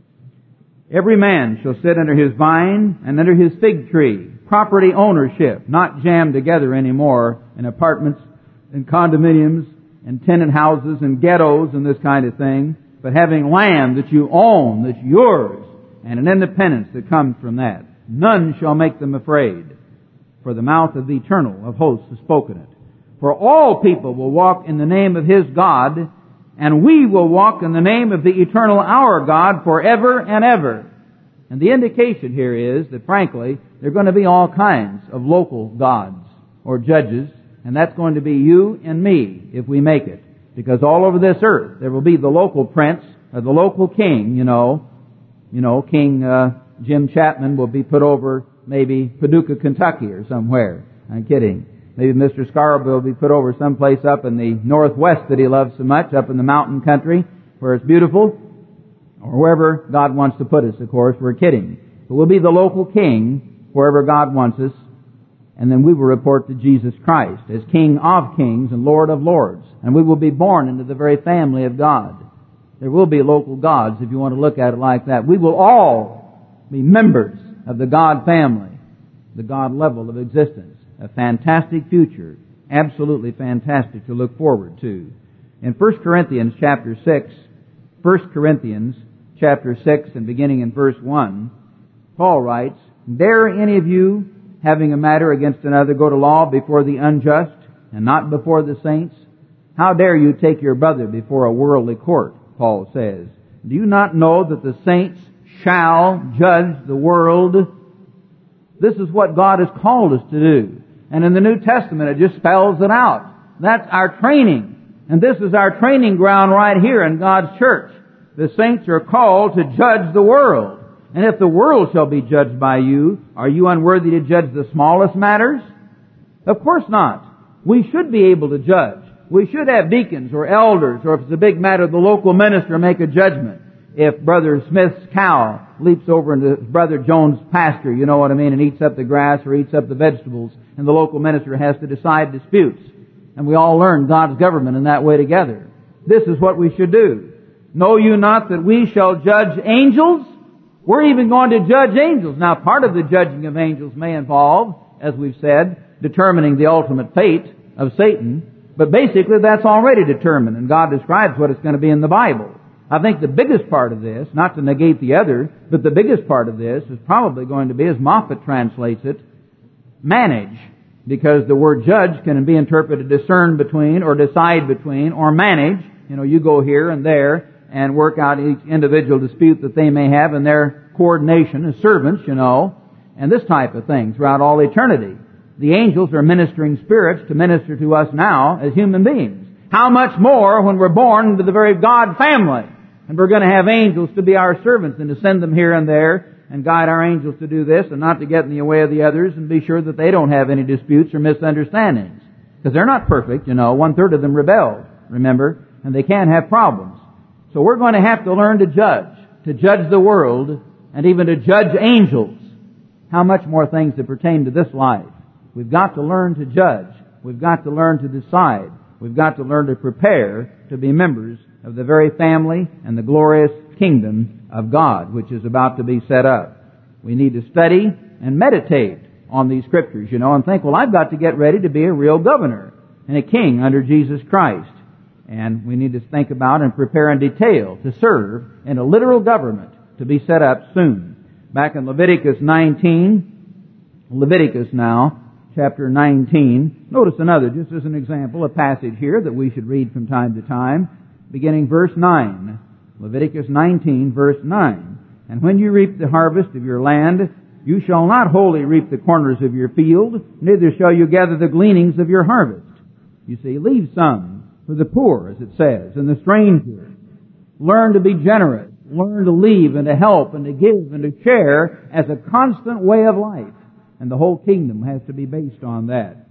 Every man shall sit under his vine and under his fig tree. Property ownership, not jammed together anymore in apartments and condominiums and tenant houses and ghettos and this kind of thing, but having land that you own, that's yours, and an independence that comes from that. None shall make them afraid, for the mouth of the Eternal of hosts has spoken it. For all people will walk in the name of His God, and we will walk in the name of the eternal our God forever and ever. And the indication here is that, frankly, there are going to be all kinds of local gods or judges, and that's going to be you and me if we make it. Because all over this earth there will be the local prince or the local king, King Jim Chapman will be put over maybe Paducah, Kentucky or somewhere. I'm kidding. Maybe Mr. Scarborough will be put over someplace up in the northwest that he loves so much, up in the mountain country where it's beautiful, or wherever God wants to put us, of course. We're kidding. But we'll be the local king wherever God wants us, and then we will report to Jesus Christ as King of kings and Lord of lords. And we will be born into the very family of God. There will be local gods if you want to look at it like that. We will all be members of the God family, the God level of existence. A fantastic future, absolutely fantastic to look forward to. In 1 Corinthians chapter 6, 1 Corinthians chapter 6 and beginning in verse 1, Paul writes, Dare any of you, having a matter against another, go to law before the unjust and not before the saints? How dare you take your brother before a worldly court, Paul says. Do you not know that the saints shall judge the world? This is what God has called us to do. And in the New Testament, it just spells it out. That's our training. And this is our training ground right here in God's church. The saints are called to judge the world. And if the world shall be judged by you, are you unworthy to judge the smallest matters? Of course not. We should be able to judge. We should have deacons or elders, or if it's a big matter, the local minister make a judgment. if Brother Smith's cow leaps over into Brother Jones' pasture, you know what I mean, and eats up the grass or eats up the vegetables, and the local minister has to decide disputes. And we all learn God's government in that way together. This is what we should do. Know you not that we shall judge angels? We're even going to judge angels. Now, part of the judging of angels may involve, as we've said, determining the ultimate fate of Satan. But basically, that's already determined, and God describes what it's going to be in the Bible. I think the biggest part of this, not to negate the other, but the biggest part of this is probably going to be, as Moffat translates it, manage. Because the word judge can be interpreted discern between, or decide between, or manage. You know, you go here and there and work out each individual dispute that they may have in their coordination as servants, you know, and this type of thing throughout all eternity. The angels are ministering spirits to minister to us now as human beings. How much more when we're born into the very God family, and we're going to have angels to be our servants and to send them here and there and guide our angels to do this and not to get in the way of the others and be sure that they don't have any disputes or misunderstandings. Because they're not perfect, you know. 1/3 of them rebelled, remember, and they can't have problems. So we're going to have to learn to judge the world, and even to judge angels. How much more things that pertain to this life. We've got to learn to judge. We've got to learn to decide. We've got to learn to prepare to be members of the very family and the glorious kingdom of God, which is about to be set up. We need to study and meditate on these scriptures, you know, and think, well, I've got to get ready to be a real governor and a king under Jesus Christ. And we need to think about and prepare in detail to serve in a literal government to be set up soon. Back in Leviticus now, chapter 19, notice another, just as an example, a passage here that we should read from time to time, beginning verse 9. Leviticus 19, verse 9. And when you reap the harvest of your land, you shall not wholly reap the corners of your field, neither shall you gather the gleanings of your harvest. You see, leave some for the poor, as it says, and the stranger. Learn to be generous. Learn to leave and to help and to give and to share as a constant way of life. And the whole kingdom has to be based on that.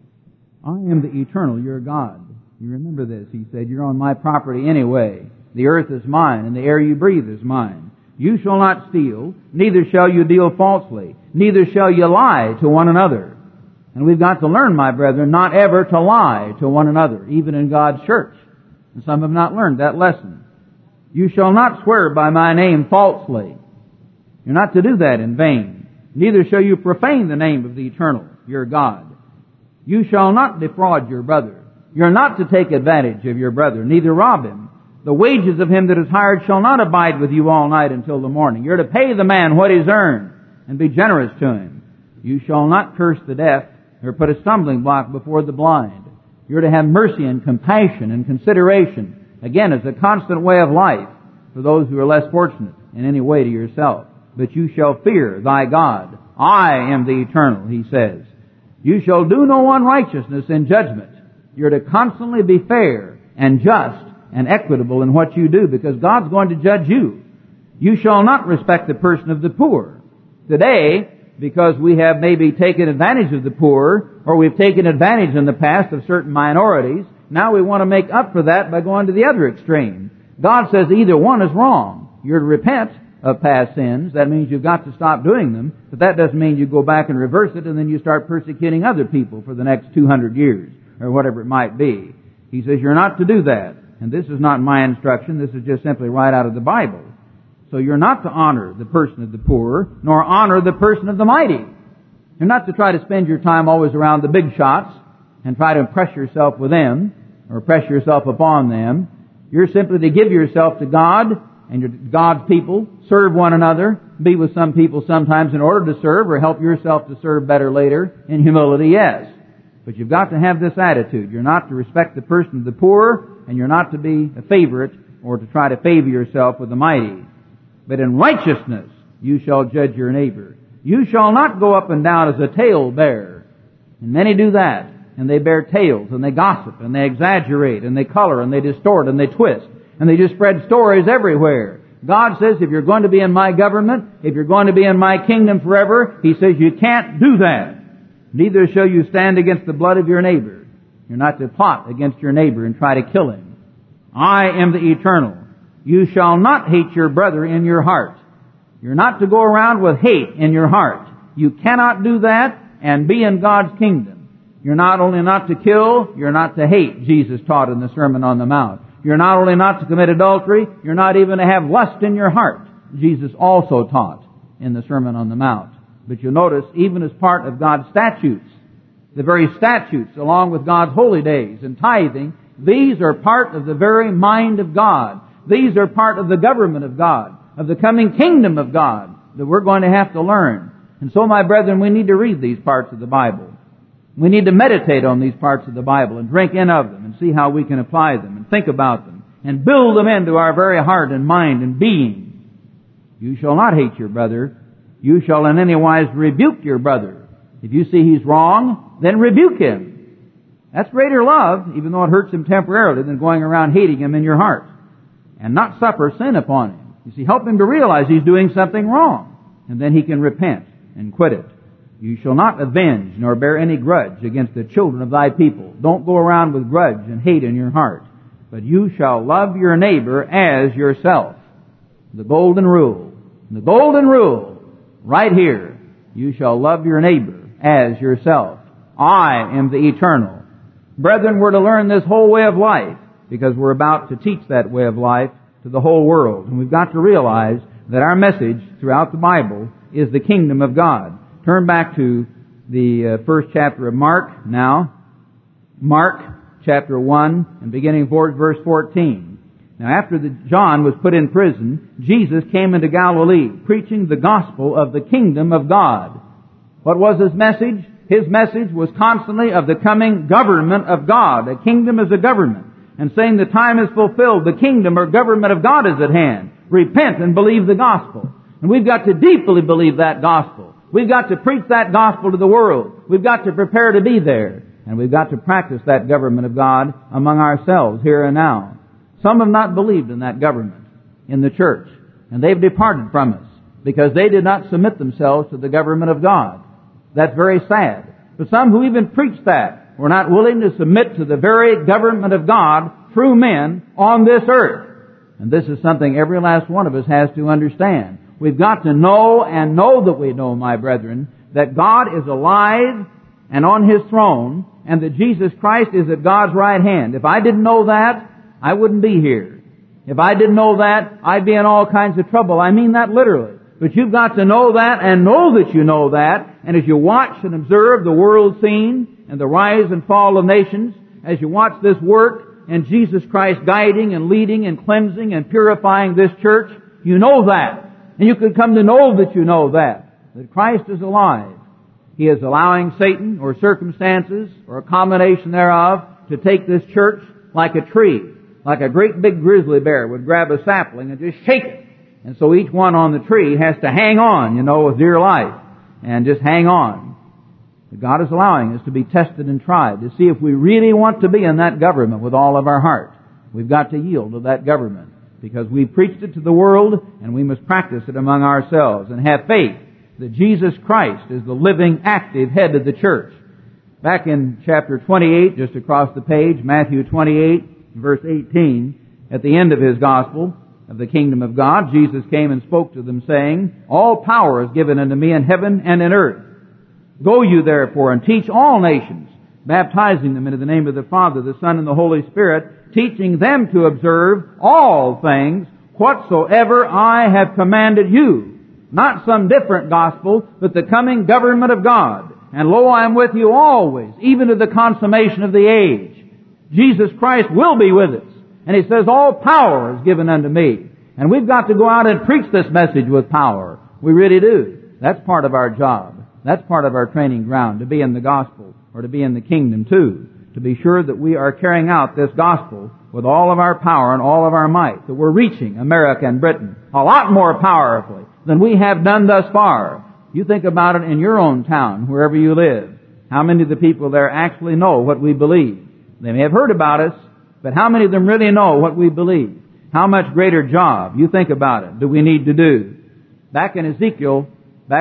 I am the eternal, your God. You remember this, he said, you're on my property anyway. The earth is mine, and the air you breathe is mine. You shall not steal, neither shall you deal falsely, neither shall you lie to one another. And we've got to learn, my brethren, not ever to lie to one another, even in God's church. And some have not learned that lesson. You shall not swear by my name falsely. You're not to do that in vain. Neither shall you profane the name of the eternal, your God. You shall not defraud your brother. You're not to take advantage of your brother, neither rob him. The wages of him that is hired shall not abide with you all night until the morning. You're to pay the man what he's earned, and be generous to him. You shall not curse the deaf, or put a stumbling block before the blind. You're to have mercy and compassion and consideration. Again, it's a constant way of life for those who are less fortunate in any way to yourself. But you shall fear thy God. I am the eternal, he says. You shall do no unrighteousness in judgment. You're to constantly be fair and just and equitable in what you do, because God's going to judge you. You shall not respect the person of the poor. Today, because we have maybe taken advantage of the poor, or we've taken advantage in the past of certain minorities, now we want to make up for that by going to the other extreme. God says either one is wrong. You're to repent of past sins. That means you've got to stop doing them, but that doesn't mean you go back and reverse it and then you start persecuting other people for the next 200 years, or whatever it might be. He says you're not to do that. And this is not my instruction. This is just simply right out of the Bible. So you're not to honor the person of the poor, nor honor the person of the mighty. You're not to try to spend your time always around the big shots and try to impress yourself with them or press yourself upon them. You're simply to give yourself to God and God's people, serve one another, be with some people sometimes in order to serve, or help yourself to serve better later in humility, yes. But you've got to have this attitude. You're not to respect the person of the poor, and you're not to be a favorite or to try to favor yourself with the mighty. But in righteousness you shall judge your neighbor. You shall not go up and down as a talebearer. And many do that. And they bear tales, and they gossip, and they exaggerate, and they color, and they distort, and they twist. And they just spread stories everywhere. God says if you're going to be in my government, if you're going to be in my kingdom forever, He says you can't do that. Neither shall you stand against the blood of your neighbor. You're not to plot against your neighbor and try to kill him. I am the eternal. You shall not hate your brother in your heart. You're not to go around with hate in your heart. You cannot do that and be in God's kingdom. You're not only not to kill, you're not to hate, Jesus taught in the Sermon on the Mount. You're not only not to commit adultery, you're not even to have lust in your heart, Jesus also taught in the Sermon on the Mount. But you'll notice, even as part of God's statutes, the very statutes, along with God's holy days and tithing, these are part of the very mind of God. These are part of the government of God, of the coming kingdom of God that we're going to have to learn. And so, my brethren, we need to read these parts of the Bible. We need to meditate on these parts of the Bible and drink in of them and see how we can apply them and think about them and build them into our very heart and mind and being. You shall not hate your brother. You shall in any wise rebuke your brother. If you see he's wrong, then rebuke him. That's greater love, even though it hurts him temporarily, than going around hating him in your heart. And not suffer sin upon him. You see, help him to realize he's doing something wrong. And then he can repent and quit it. You shall not avenge nor bear any grudge against the children of thy people. Don't go around with grudge and hate in your heart. But you shall love your neighbor as yourself. The golden rule. The golden rule. Right here. You shall love your neighbor as yourself. I am the eternal. Brethren, we're to learn this whole way of life because we're about to teach that way of life to the whole world. And we've got to realize that our message throughout the Bible is the kingdom of God. Turn back to the first chapter of Mark now. Mark chapter 1 and beginning verse 14. Now after John was put in prison, Jesus came into Galilee preaching the gospel of the kingdom of God. What was his message? His message was constantly of the coming government of God. A kingdom is a government. And saying the time is fulfilled, the kingdom or government of God is at hand. Repent and believe the gospel. And we've got to deeply believe that gospel. We've got to preach that gospel to the world. We've got to prepare to be there. And we've got to practice that government of God among ourselves here and now. Some have not believed in that government in the church. And they've departed from us because they did not submit themselves to the government of God. That's very sad. But some who even preach that were not willing to submit to the very government of God through men on this earth. And this is something every last one of us has to understand. We've got to know and know that we know, my brethren, that God is alive and on His throne and that Jesus Christ is at God's right hand. If I didn't know that, I wouldn't be here. If I didn't know that, I'd be in all kinds of trouble. I mean that literally. But you've got to know that and know that you know that. And as you watch and observe the world scene and the rise and fall of nations, as you watch this work and Jesus Christ guiding and leading and cleansing and purifying this church, you know that. And you can come to know that you know that Christ is alive. He is allowing Satan or circumstances or a combination thereof to take this church like a tree, like a great big grizzly bear would grab a sapling and just shake it. And so each one on the tree has to hang on, with dear life and just hang on. But God is allowing us to be tested and tried to see if we really want to be in that government with all of our heart. We've got to yield to that government because we preached it to the world and we must practice it among ourselves and have faith that Jesus Christ is the living, active head of the church. Back in chapter 28, just across the page, Matthew 28, verse 18, at the end of His gospel of the kingdom of God, Jesus came and spoke to them, saying, All power is given unto me in heaven and in earth. Go you therefore and teach all nations, baptizing them into the name of the Father, the Son, and the Holy Spirit, teaching them to observe all things whatsoever I have commanded you. Not some different gospel, but the coming government of God. And lo, I am with you always, even to the consummation of the age. Jesus Christ will be with us. And He says, all power is given unto me. And we've got to go out and preach this message with power. We really do. That's part of our job. That's part of our training ground, to be in the gospel, or to be in the kingdom too. To be sure that we are carrying out this gospel with all of our power and all of our might. That we're reaching America and Britain a lot more powerfully than we have done thus far. You think about it in your own town, wherever you live. How many of the people there actually know what we believe? They may have heard about us, but how many of them really know what we believe? How much greater job, you think about it, do we need to do? Back in Ezekiel, the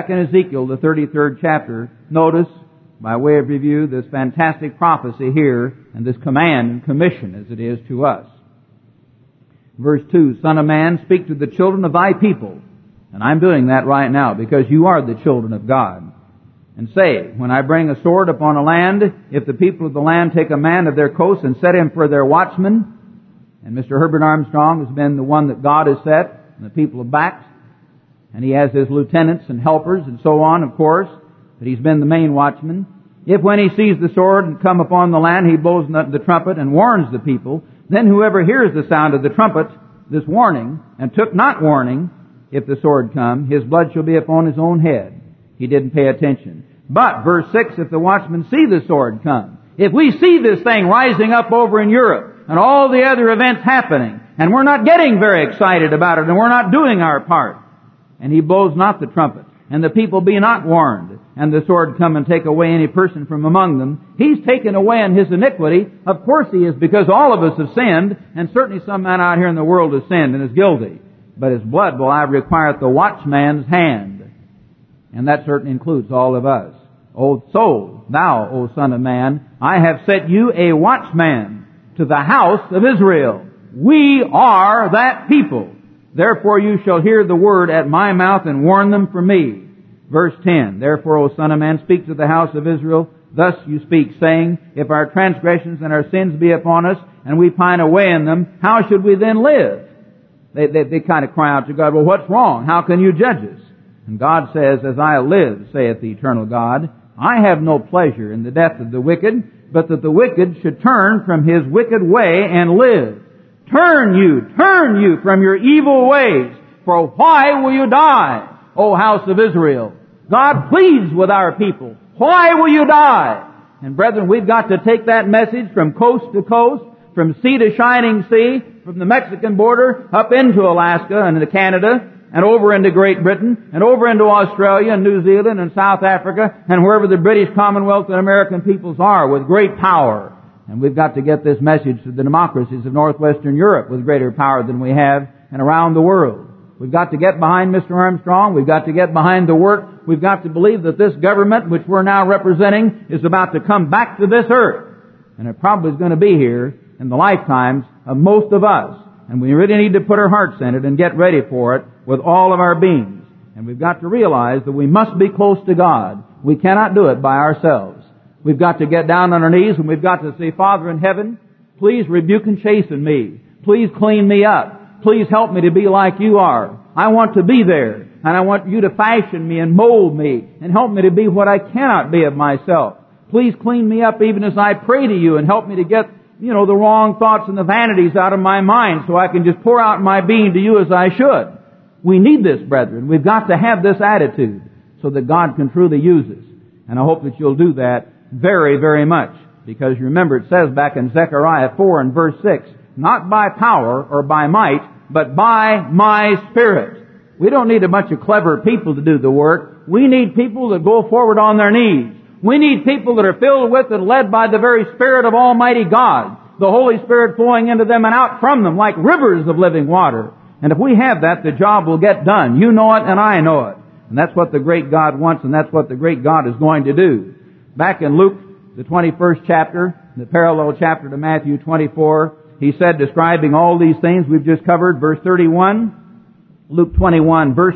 33rd chapter, notice, by way of review, this fantastic prophecy here and this command and commission as it is to us. Verse 2, Son of man, speak to the children of thy people. And I'm doing that right now because you are the children of God. And say, when I bring a sword upon a land, if the people of the land take a man of their coast and set him for their watchman, and Mr. Herbert Armstrong has been the one that God has set, and the people have backed, and he has his lieutenants and helpers and so on, of course, but he's been the main watchman. If when he sees the sword and come upon the land, he blows the trumpet and warns the people, then whoever hears the sound of the trumpet, this warning, and took not warning, if the sword come, his blood shall be upon his own head. He didn't pay attention. But, verse 6, if the watchmen see the sword come, if we see this thing rising up over in Europe, and all the other events happening, and we're not getting very excited about it, and we're not doing our part, and he blows not the trumpet, and the people be not warned, and the sword come and take away any person from among them, he's taken away in his iniquity. Of course he is, because all of us have sinned, and certainly some man out here in the world has sinned and is guilty. But his blood will I require at the watchman's hand. And that certainly includes all of us. So, thou, O Son of Man, I have set you a watchman to the house of Israel. We are that people. Therefore you shall hear the word at my mouth and warn them from me. Verse 10, Therefore, O Son of Man, speak to the house of Israel. Thus you speak, saying, If our transgressions and our sins be upon us, and we pine away in them, how should we then live? They kind of cry out to God, Well, what's wrong? How can you judge us? And God says, As I live, saith the eternal God, I have no pleasure in the death of the wicked, but that the wicked should turn from his wicked way and live. Turn you from your evil ways, for why will you die, O house of Israel? God pleads with our people. Why will you die? And brethren, we've got to take that message from coast to coast, from sea to shining sea, from the Mexican border up into Alaska and into Canada, and over into Great Britain, and over into Australia and New Zealand and South Africa, and wherever the British Commonwealth and American peoples are with great power. And we've got to get this message to the democracies of northwestern Europe with greater power than we have, and around the world. We've got to get behind Mr. Armstrong. We've got to get behind the work. We've got to believe that this government, which we're now representing, is about to come back to this earth. And it probably is going to be here in the lifetimes of most of us. And we really need to put our hearts in it and get ready for it with all of our beings. And we've got to realize that we must be close to God. We cannot do it by ourselves. We've got to get down on our knees and we've got to say, Father in heaven, please rebuke and chasten me. Please clean me up. Please help me to be like you are. I want to be there. And I want you to fashion me and mold me and help me to be what I cannot be of myself. Please clean me up even as I pray to you and help me to get the wrong thoughts and the vanities out of my mind so I can just pour out my being to you as I should. We need this, brethren. We've got to have this attitude so that God can truly use us. And I hope that you'll do that very, very much. Because remember, it says back in Zechariah 4 and verse 6, not by power or by might, but by my Spirit. We don't need a bunch of clever people to do the work. We need people that go forward on their knees. We need people that are filled with and led by the very Spirit of Almighty God. The Holy Spirit flowing into them and out from them like rivers of living water. And if we have that, the job will get done. You know it and I know it. And that's what the great God wants and that's what the great God is going to do. Back in Luke, the 21st chapter, the parallel chapter to Matthew 24, he said, describing all these things we've just covered, verse 31, Luke 21, verse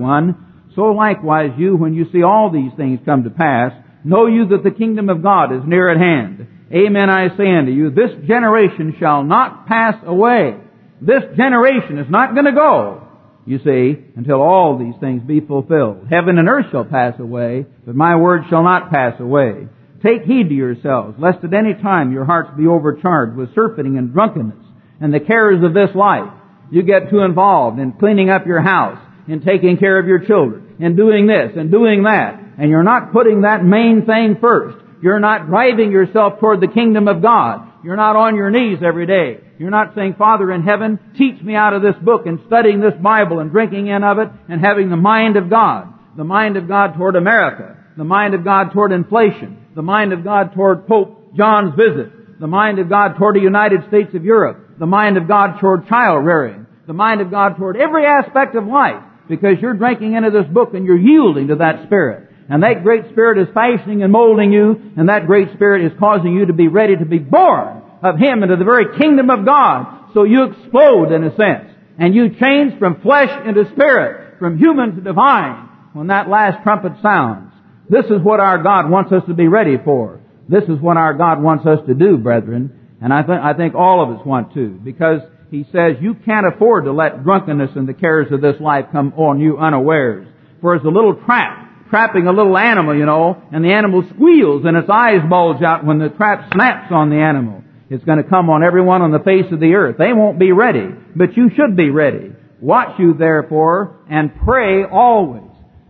31, So likewise you, when you see all these things come to pass, know you that the kingdom of God is near at hand. Amen, I say unto you, this generation shall not pass away. This generation is not going to go, you see, until all these things be fulfilled. Heaven and earth shall pass away, but my word shall not pass away. Take heed to yourselves, lest at any time your hearts be overcharged with surfeiting and drunkenness and the cares of this life. You get too involved in cleaning up your house, in taking care of your children, in doing this and doing that, and you're not putting that main thing first. You're not driving yourself toward the kingdom of God. You're not on your knees every day. You're not saying, Father in heaven, teach me out of this book and studying this Bible and drinking in of it and having the mind of God. The mind of God toward America. The mind of God toward inflation. The mind of God toward Pope John's visit. The mind of God toward the United States of Europe. The mind of God toward child rearing. The mind of God toward every aspect of life. Because you're drinking into this book and you're yielding to that Spirit. And that great Spirit is fashioning and molding you, and that great Spirit is causing you to be ready to be born of Him into the very kingdom of God, So you explode in a sense. And you change from flesh into spirit, from human to divine, when that last trumpet sounds. This is what our God wants us to be ready for. This is what our God wants us to do, brethren. And I think all of us want to, because He says you can't afford to let drunkenness and the cares of this life come on you unawares. For it's a little trapping a little animal, and the animal squeals and its eyes bulge out when the trap snaps on the animal. It's going to come on everyone on the face of the earth. They won't be ready, but you should be ready. Watch you therefore and pray always.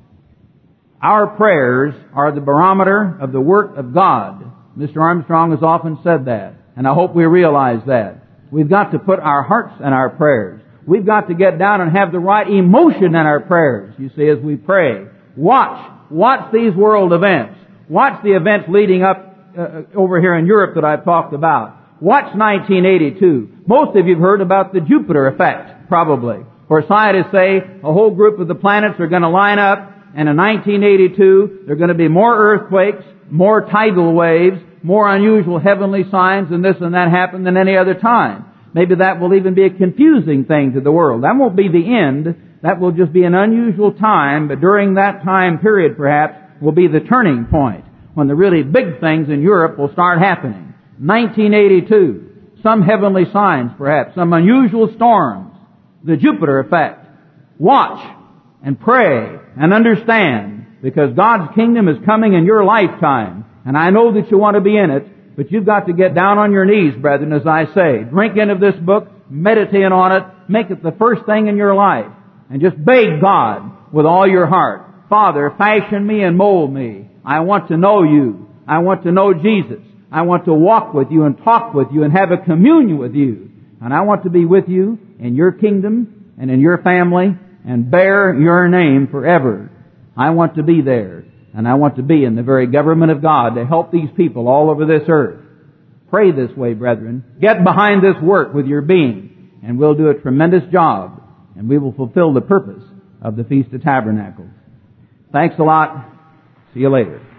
Our prayers are the barometer of the work of God. Mr. Armstrong has often said that, and I hope we realize that. We've got to put our hearts in our prayers. We've got to get down and have the right emotion in our prayers, you see, as we pray. Watch these world events. Watch the events leading up over here in Europe that I've talked about. Watch 1982. Most of you have heard about the Jupiter effect, probably, where scientists say a whole group of the planets are going to line up, and in 1982 there are going to be more earthquakes, more tidal waves, more unusual heavenly signs, and this and that happen than any other time. Maybe that will even be a confusing thing to the world. That won't be the end. That will just be an unusual time, but during that time period, perhaps, will be the turning point, when the really big things in Europe will start happening. 1982, some heavenly signs, perhaps, some unusual storms, the Jupiter effect. Watch and pray and understand, because God's kingdom is coming in your lifetime, and I know that you want to be in it, but you've got to get down on your knees, brethren, as I say. Drink into this book, meditate on it, make it the first thing in your life, and just beg God with all your heart. Father, fashion me and mold me. I want to know you. I want to know Jesus. I want to walk with you and talk with you and have a communion with you. And I want to be with you in your kingdom and in your family and bear your name forever. I want to be there. And I want to be in the very government of God to help these people all over this earth. Pray this way, brethren. Get behind this work with your being, and we'll do a tremendous job, and we will fulfill the purpose of the Feast of Tabernacles. Thanks a lot. See you later.